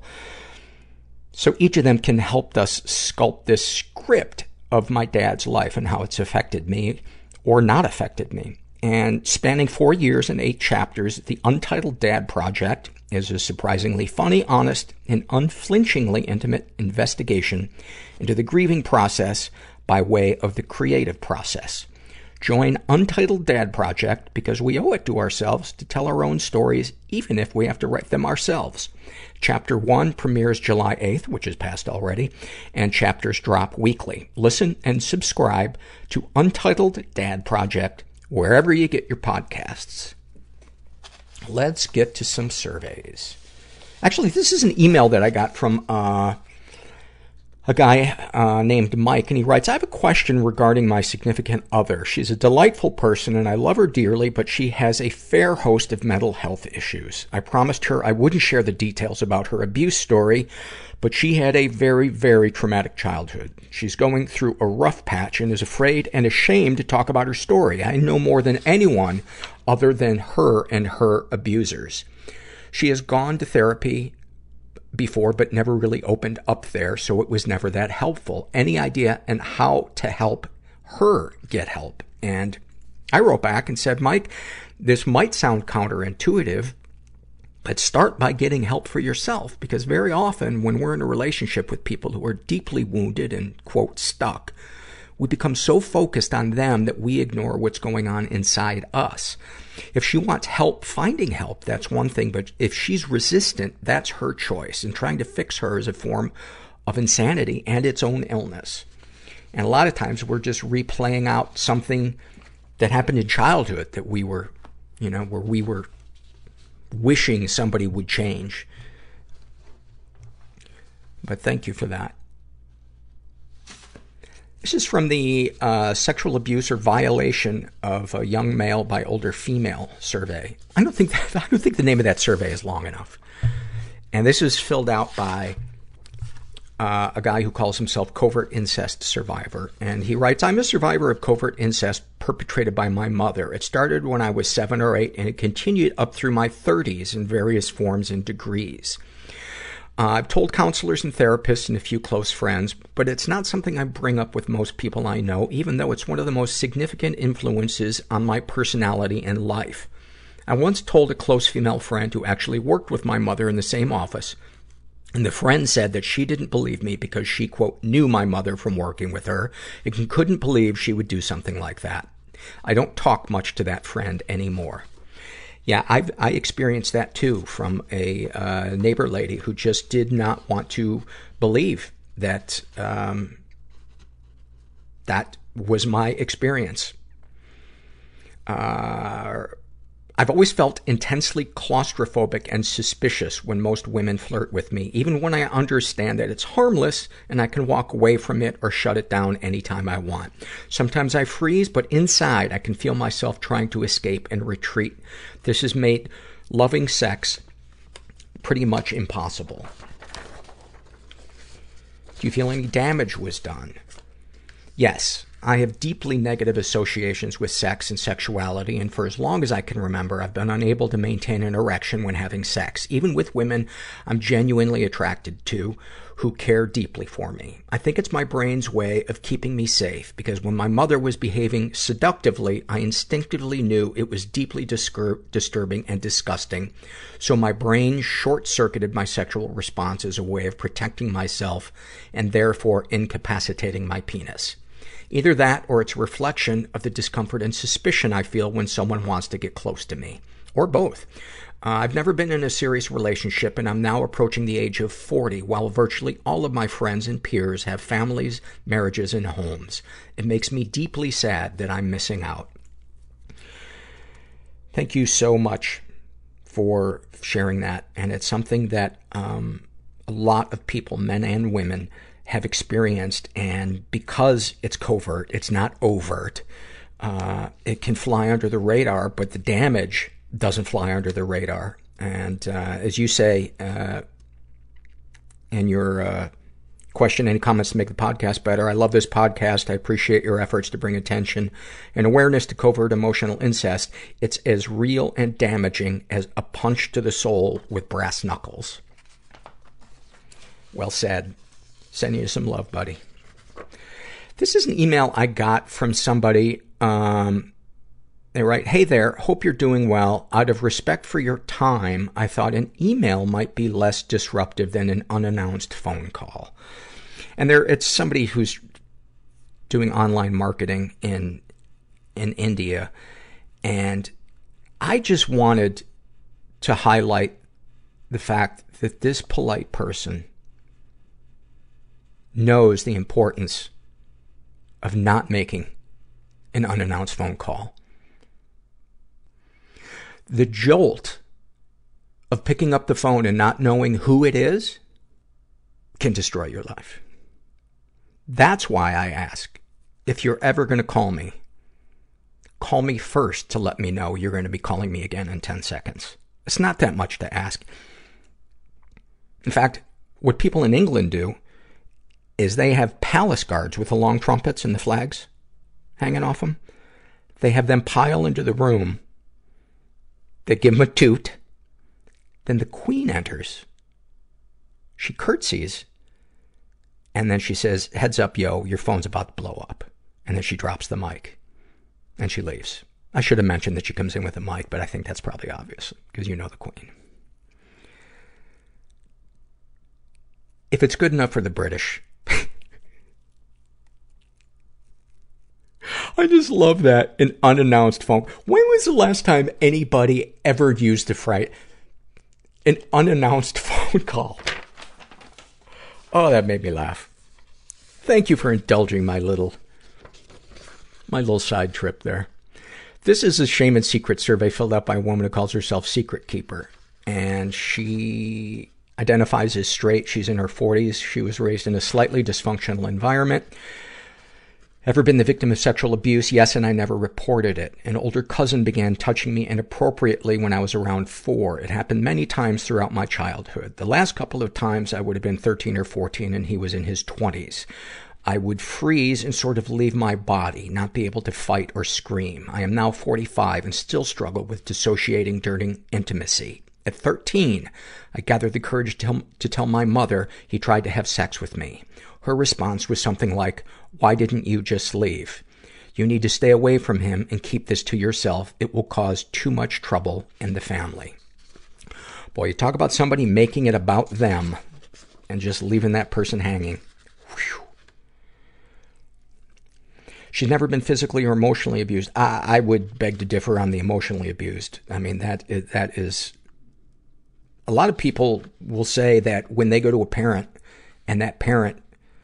So each of them can help us sculpt this script of my dad's life and how it's affected me or not affected me. And spanning four years and eight chapters, The Untitled Dad Project is a surprisingly funny, honest, and unflinchingly intimate investigation into the grieving process by way of the creative process. Join Untitled Dad Project because we owe it to ourselves to tell our own stories, even if we have to write them ourselves. Chapter one premieres July eighth, which is past already, and chapters drop weekly. Listen and subscribe to Untitled Dad Project wherever you get your podcasts. Let's get to some surveys. Actually, this is an email that I got from uh, a guy uh, named Mike, and he writes, I have a question regarding my significant other. She's a delightful person, and I love her dearly, but she has a fair host of mental health issues. I promised her I wouldn't share the details about her abuse story, but she had a very, very traumatic childhood. She's going through a rough patch and is afraid and ashamed to talk about her story. I know more than anyone other than her and her abusers. She has gone to therapy before, but never really opened up there, so it was never that helpful. Any idea on how to help her get help? And I wrote back and said, Mike, this might sound counterintuitive, but start by getting help for yourself, because very often when we're in a relationship with people who are deeply wounded and, quote, stuck, we become so focused on them that we ignore what's going on inside us. If she wants help finding help, that's one thing, but if she's resistant, that's her choice, and trying to fix her is a form of insanity and its own illness. And a lot of times we're just replaying out something that happened in childhood that we were, you know, where we were wishing somebody would change. But thank you for that. This is from the uh, sexual abuse or violation of a young male by older female survey. I don't think that, I don't think the name of that survey is long enough. And this is filled out by uh, a guy who calls himself Covert Incest Survivor. And he writes, I'm a survivor of covert incest perpetrated by my mother. It started when I was seven or eight, and it continued up through my thirties in various forms and degrees. Uh, I've told counselors and therapists and a few close friends, but it's not something I bring up with most people I know, even though it's one of the most significant influences on my personality and life. I once told a close female friend who actually worked with my mother in the same office, and the friend said that she didn't believe me because she, quote, knew my mother from working with her and couldn't believe she would do something like that. I don't talk much to that friend anymore. Yeah, I've, I experienced that too from a uh, neighbor lady who just did not want to believe that um, that was my experience. Uh, I've always felt intensely claustrophobic and suspicious when most women flirt with me, even when I understand that it's harmless and I can walk away from it or shut it down anytime I want. Sometimes I freeze, but inside I can feel myself trying to escape and retreat. This has made loving sex pretty much impossible. Do you feel any damage was done? Yes. I have deeply negative associations with sex and sexuality, and for as long as I can remember, I've been unable to maintain an erection when having sex, even with women I'm genuinely attracted to who care deeply for me. I think it's my brain's way of keeping me safe, because when my mother was behaving seductively, I instinctively knew it was deeply discur- disturbing and disgusting, so my brain short-circuited my sexual response as a way of protecting myself and therefore incapacitating my penis. Either that or it's a reflection of the discomfort and suspicion I feel when someone wants to get close to me. Or both. Uh, I've never been in a serious relationship, and I'm now approaching the age of forty, while virtually all of my friends and peers have families, marriages, and homes. It makes me deeply sad that I'm missing out. Thank you so much for sharing that. And it's something that um, a lot of people, men and women, have experienced, and because it's covert, it's not overt, uh, it can fly under the radar, but the damage doesn't fly under the radar. And, uh, as you say, uh, in your, uh, question and comments to make the podcast better, I love this podcast. I appreciate your efforts to bring attention and awareness to covert emotional incest. It's as real and damaging as a punch to the soul with brass knuckles. Well said. Sending you some love, buddy. This is an email I got from somebody. Um, they write, "Hey there, hope you're doing well. Out of respect for your time, I thought an email might be less disruptive than an unannounced phone call." And there, it's somebody who's doing online marketing in, in India. And I just wanted to highlight the fact that this polite person knows the importance of not making an unannounced phone call. The jolt of picking up the phone and not knowing who it is can destroy your life. That's why I ask, if you're ever going to call me, call me first to let me know you're going to be calling me again in ten seconds. It's not that much to ask. In fact, what people in England do is they have palace guards with the long trumpets and the flags hanging off them. They have them pile into the room. They give them a toot. Then the queen enters. She curtsies. And then she says, "Heads up, yo, your phone's about to blow up." And then she drops the mic. And she leaves. I should have mentioned that she comes in with a mic, but I think that's probably obvious, because you know the queen. If it's good enough for the British, I just love that, an unannounced phone. When was the last time anybody ever used the phrase, an unannounced phone call? Oh, that made me laugh. Thank you for indulging my little, my little side trip there. This is a shame and secret survey filled out by a woman who calls herself Secret Keeper. And she identifies as straight. She's in her forties. She was raised in a slightly dysfunctional environment. Ever been the victim of sexual abuse? Yes, and I never reported it. An older cousin began touching me inappropriately when I was around four. It happened many times throughout my childhood. The last couple of times I would have been thirteen or fourteen and he was in his twenties. I would freeze and sort of leave my body, not be able to fight or scream. I am now forty-five and still struggle with dissociating during intimacy. At thirteen, I gathered the courage to tell, to tell my mother he tried to have sex with me. Her response was something like, "Why didn't you just leave? You need to stay away from him and keep this to yourself. It will cause too much trouble in the family." Boy, you talk about somebody making it about them and just leaving that person hanging. Whew. She's never been physically or emotionally abused. I, I would beg to differ on the emotionally abused. I mean, that is, that is, a lot of people will say that when they go to a parent and that parent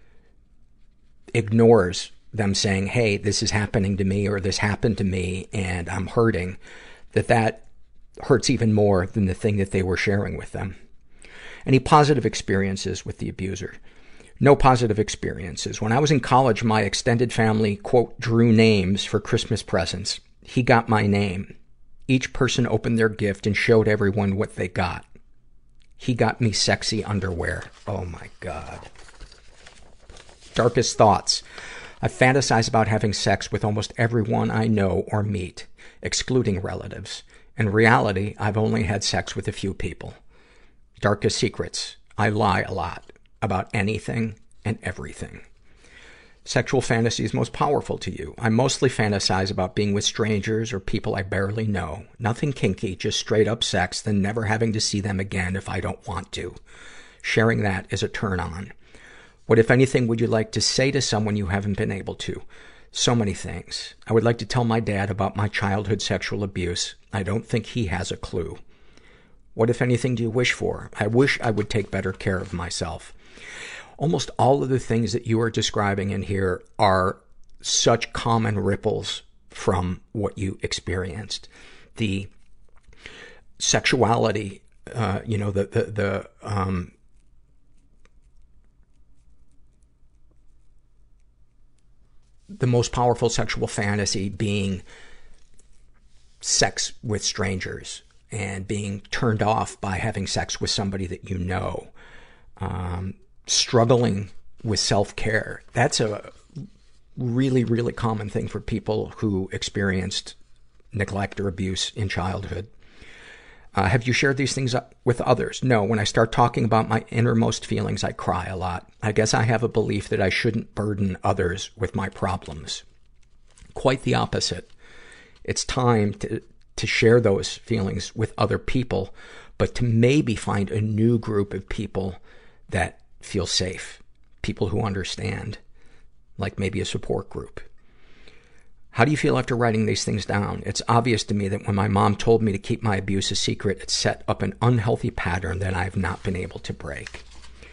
ignores them saying, "Hey, this is happening to me," or "This happened to me and I'm hurting," that that hurts even more than the thing that they were sharing with them. Any positive experiences with the abuser? No positive experiences. When I was in college, my extended family, quote, drew names for Christmas presents. He got my name. Each person opened their gift and showed everyone what they got. He got me sexy underwear. Oh my God. Darkest thoughts. I fantasize about having sex with almost everyone I know or meet, excluding relatives. In reality, I've only had sex with a few people. Darkest secrets. I lie a lot about anything and everything. Sexual fantasies most powerful to you. I mostly fantasize about being with strangers or people I barely know. Nothing kinky, just straight up sex, then never having to see them again if I don't want to. Sharing that is a turn on. What, if anything, would you like to say to someone you haven't been able to? So many things. I would like to tell my dad about my childhood sexual abuse. I don't think he has a clue. What, if anything, do you wish for? I wish I would take better care of myself. Almost all of the things that you are describing in here are such common ripples from what you experienced. The sexuality, uh, you know, the, the, the, um, the most powerful sexual fantasy being sex with strangers and being turned off by having sex with somebody that you know. Um, struggling with self-care. That's a really, really common thing for people who experienced neglect or abuse in childhood. Uh, have you shared these things with others? No. When I start talking about my innermost feelings, I cry a lot. I guess I have a belief that I shouldn't burden others with my problems. Quite the opposite. It's time to, to share those feelings with other people, but to maybe find a new group of people that feel safe. People who understand. Like maybe a support group. How do you feel after writing these things down? It's obvious to me that when my mom told me to keep my abuse a secret, it set up an unhealthy pattern that I have not been able to break.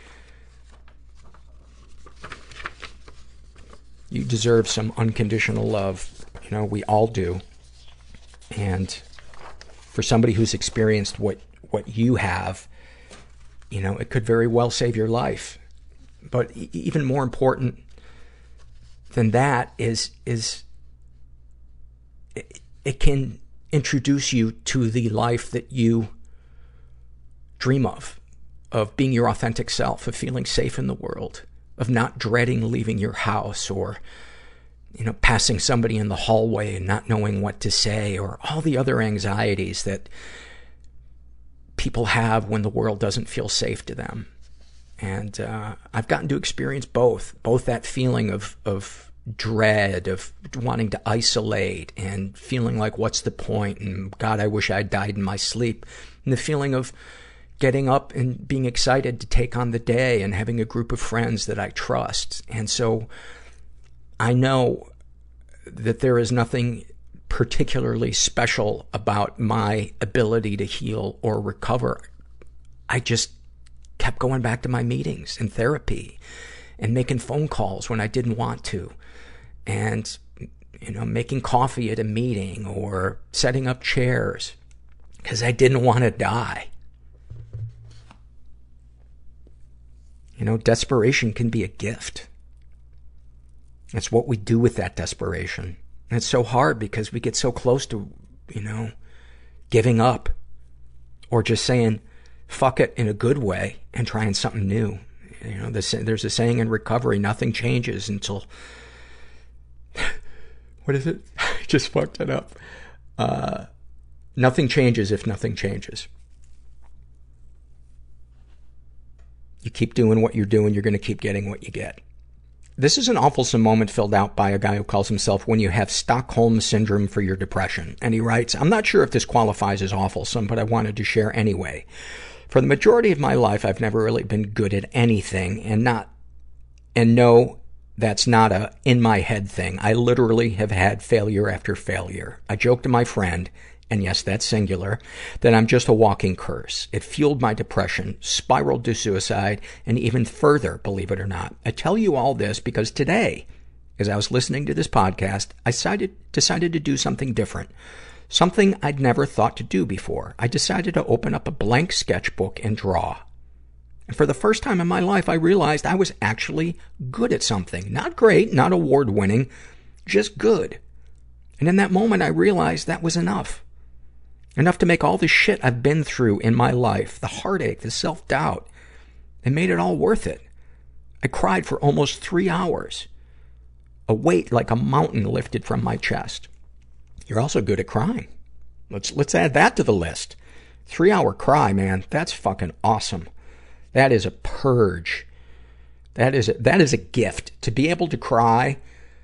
You deserve some unconditional love. You know, we all do. And for somebody who's experienced what, what you have, you know, it could very well save your life. But e- even more important than that is, is it, it can introduce you to the life that you dream of, of being your authentic self, of feeling safe in the world, of not dreading leaving your house or, you know, passing somebody in the hallway and not knowing what to say, or all the other anxieties that people have when the world doesn't feel safe to them. And, uh, I've gotten to experience both, both that feeling of, of dread, of wanting to isolate and feeling like, what's the point? And God, I wish I died in my sleep. And the feeling of getting up and being excited to take on the day and having a group of friends that I trust. And so I know that there is nothing particularly special about my ability to heal or recover. I just kept going back to my meetings and therapy and making phone calls when I didn't want to. And, you know, making coffee at a meeting or setting up chairs because I didn't want to die. You know, desperation can be a gift. It's what we do with that desperation. And it's so hard because we get so close to, you know, giving up or just saying, fuck it in a good way and trying something new. You know, there's a saying in recovery, nothing changes until, what is it? I just fucked it up. Uh, nothing changes if nothing changes. You keep doing what you're doing, you're going to keep getting what you get. This is an awfulsome moment filled out by a guy who calls himself When You Have Stockholm Syndrome for Your Depression. And he writes, I'm not sure if this qualifies as awfulsome, but I wanted to share anyway. For the majority of my life, I've never really been good at anything, and not, and no, that's not a in my head thing. I literally have had failure after failure. I joked to my friend, and yes, that's singular, that I'm just a walking curse. It fueled my depression, spiraled to suicide, and even further, believe it or not. I tell you all this because today, as I was listening to this podcast, I decided, decided to do something different. Something I'd never thought to do before. I decided to open up a blank sketchbook and draw. And for the first time in my life, I realized I was actually good at something. Not great, not award-winning, just good. And in that moment, I realized that was enough. Enough to make all the shit I've been through in my life, the heartache, the self-doubt, and made it all worth it. I cried for almost three hours. A weight like a mountain lifted from my chest. You're also good at crying. Let's, let's add that to the list. Three hour cry, man. That's fucking awesome. That is a purge. That is a, that is a gift. To be able to cry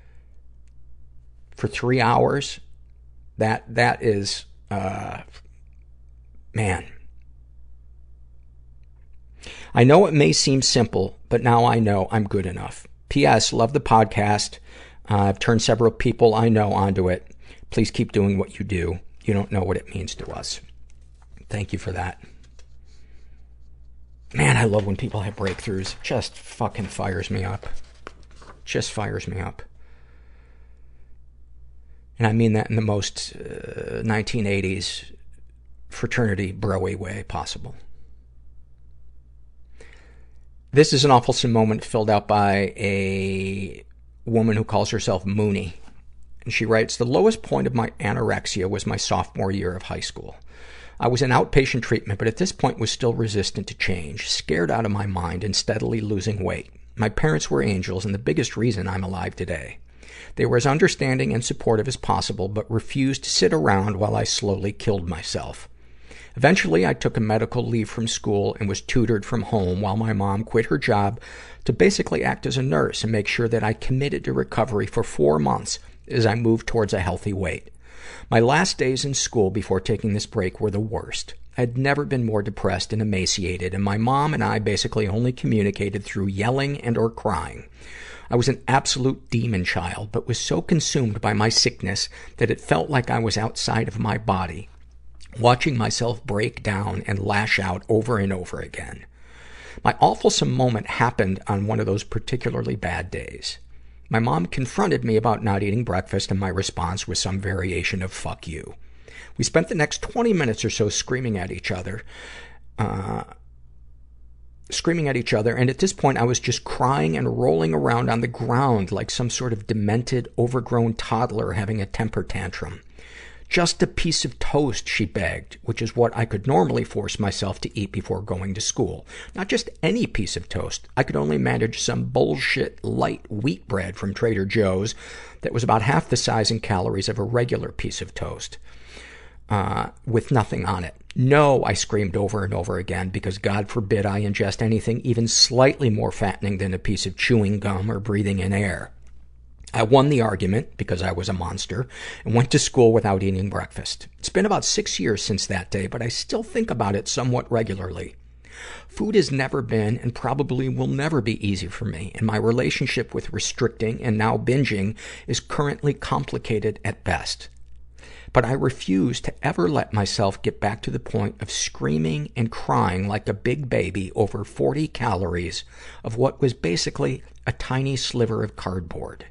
for three hours, that, that is, uh, man. I know it may seem simple, but now I know I'm good enough. P S. Love the podcast. Uh, I've turned several people I know onto it. Please keep doing what you do. You don't know what it means to us. Thank you for that. Man, I love when people have breakthroughs. Just fucking fires me up. Just fires me up. And I mean that in the most uh, nineteen eighties fraternity bro-y way possible. This is an awfulsome moment filled out by a woman who calls herself Mooney. And she writes, the lowest point of my anorexia was my sophomore year of high school. I was in outpatient treatment, but at this point was still resistant to change, scared out of my mind and steadily losing weight. My parents were angels and the biggest reason I'm alive today. They were as understanding and supportive as possible, but refused to sit around while I slowly killed myself. Eventually, I took a medical leave from school and was tutored from home while my mom quit her job to basically act as a nurse and make sure that I committed to recovery for four months as I moved towards a healthy weight. My last days in school before taking this break were the worst. I had never been more depressed and emaciated, and my mom and I basically only communicated through yelling and or crying. I was an absolute demon child, but was so consumed by my sickness that it felt like I was outside of my body, watching myself break down and lash out over and over again. My awfulsome moment happened on one of those particularly bad days. My mom confronted me about not eating breakfast, and my response was some variation of fuck you. We spent the next twenty minutes or so screaming at each other, uh, screaming at each other, and at this point I was just crying and rolling around on the ground like some sort of demented, overgrown toddler having a temper tantrum. Just a piece of toast, she begged, which is what I could normally force myself to eat before going to school. Not just any piece of toast. I could only manage some bullshit light wheat bread from Trader Joe's that was about half the size and calories of a regular piece of toast, uh, with nothing on it. No, I screamed over and over again, because God forbid I ingest anything even slightly more fattening than a piece of chewing gum or breathing in air. I won the argument, because I was a monster, and went to school without eating breakfast. It's been about six years since that day, but I still think about it somewhat regularly. Food has never been, and probably will never be, easy for me, and my relationship with restricting and now binging is currently complicated at best. But I refuse to ever let myself get back to the point of screaming and crying like a big baby over forty calories of what was basically a tiny sliver of cardboard.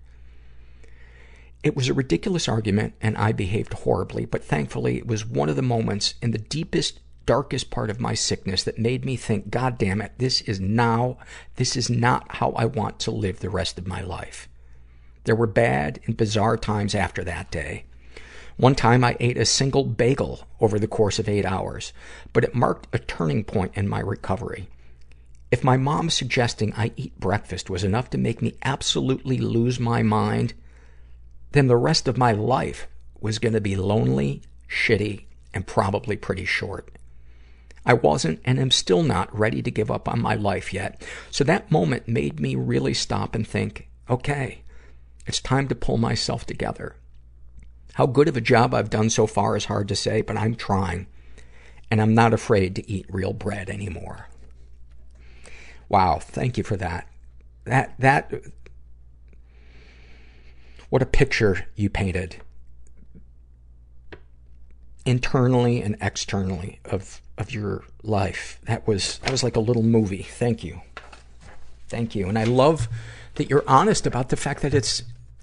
It was a ridiculous argument, and I behaved horribly, but thankfully it was one of the moments in the deepest, darkest part of my sickness that made me think, God damn it, this is now, this is not how I want to live the rest of my life. There were bad and bizarre times after that day. One time I ate a single bagel over the course of eight hours, but it marked a turning point in my recovery. If my mom suggesting I eat breakfast was enough to make me absolutely lose my mind, then the rest of my life was going to be lonely, shitty, and probably pretty short. I wasn't, and am still not, ready to give up on my life yet. So that moment made me really stop and think, okay, it's time to pull myself together. How good of a job I've done so far is hard to say, but I'm trying. And I'm not afraid to eat real bread anymore. Wow, thank you for that. That, that, what a picture you painted, internally and externally, of, of your life. That was, that was like a little movie. Thank you. Thank you. And I love that you're honest about the fact that it's,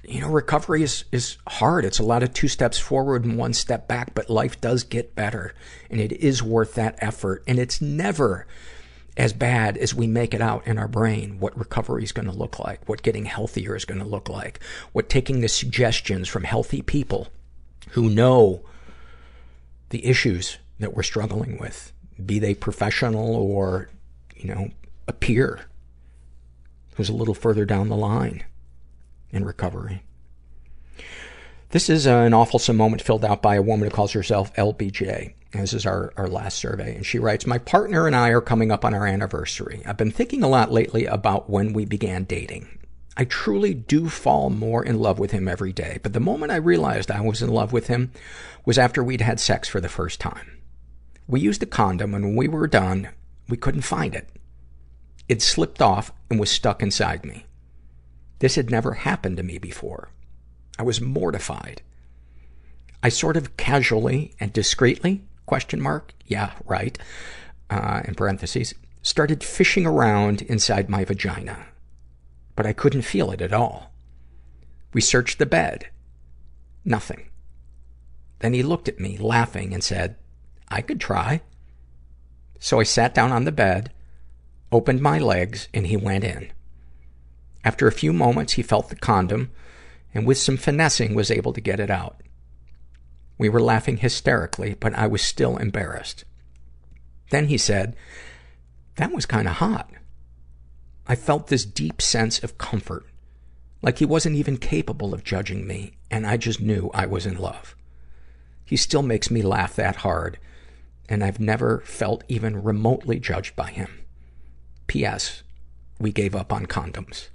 you know, recovery is, is hard. It's a lot of two steps forward and one step back, but life does get better, and it is worth that effort. And it's never as bad as we make it out in our brain, what recovery is going to look like, what getting healthier is going to look like, what taking the suggestions from healthy people who know the issues that we're struggling with, be they professional or, you know, a peer who's a little further down the line in recovery. This is an awfulsome moment filled out by a woman who calls herself L B J. This is our, our last survey. And she writes, my partner and I are coming up on our anniversary. I've been thinking a lot lately about when we began dating. I truly do fall more in love with him every day. But the moment I realized I was in love with him was after we'd had sex for the first time. We used a condom, and when we were done, we couldn't find it. It slipped off and was stuck inside me. This had never happened to me before. I was mortified. I sort of casually and discreetly, question mark, yeah, right, uh, in parentheses, started fishing around inside my vagina. But I couldn't feel it at all. We searched the bed. Nothing. Then he looked at me, laughing, and said, I could try. So I sat down on the bed, opened my legs, and he went in. After a few moments, he felt the condom, and with some finessing was able to get it out. We were laughing hysterically, but I was still embarrassed. Then he said, that was kind of hot. I felt this deep sense of comfort, like he wasn't even capable of judging me, and I just knew I was in love. He still makes me laugh that hard, and I've never felt even remotely judged by him. P S. We gave up on condoms.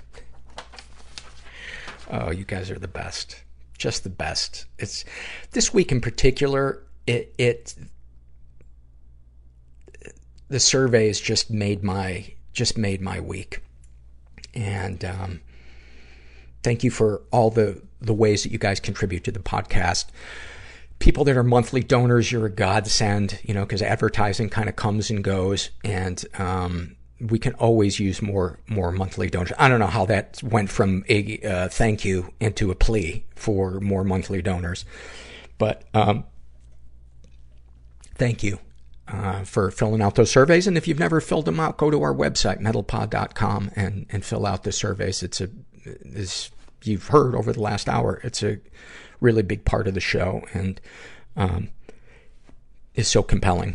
Oh, you guys are the best. Just the best. It's this week in particular, it, it, the surveys just made my, just made my week. And, um, thank you for all the, the ways that you guys contribute to the podcast. People that are monthly donors, you're a godsend, you know, cause advertising kind of comes and goes. And, um, we can always use more, more monthly donors. I don't know how that went from a, uh, thank you into a plea for more monthly donors. But, um, thank you, uh, for filling out those surveys. And if you've never filled them out, go to our website, metal pod dot com, and, and fill out the surveys. It's a, as you've heard over the last hour, it's a really big part of the show, and, um, is so compelling.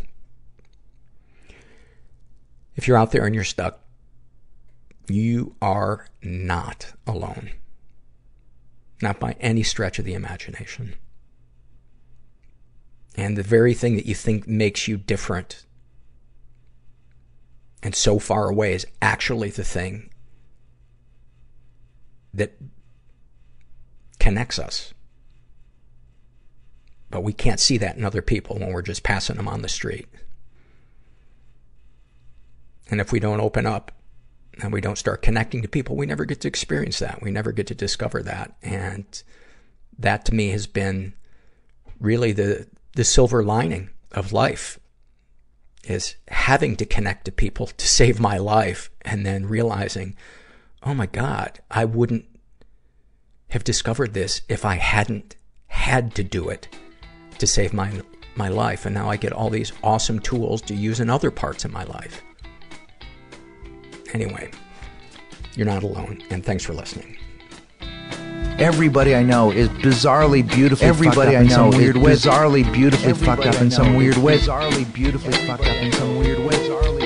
If you're out there and you're stuck, you are not alone. Not by any stretch of the imagination. And the very thing that you think makes you different and so far away is actually the thing that connects us. But we can't see that in other people when we're just passing them on the street. And if we don't open up and we don't start connecting to people, we never get to experience that. We never get to discover that. And that to me has been really the, the silver lining of life, is having to connect to people to save my life, and then realizing, oh my God, I wouldn't have discovered this if I hadn't had to do it to save my, my life. And now I get all these awesome tools to use in other parts of my life. Anyway, you're not alone, and thanks for listening. Everybody I know is bizarrely beautifully Everybody fucked up I know in some weird way. Bizarrely beautifully Everybody fucked up in some weird way. Bizarrely beautifully fucked up in some weird way.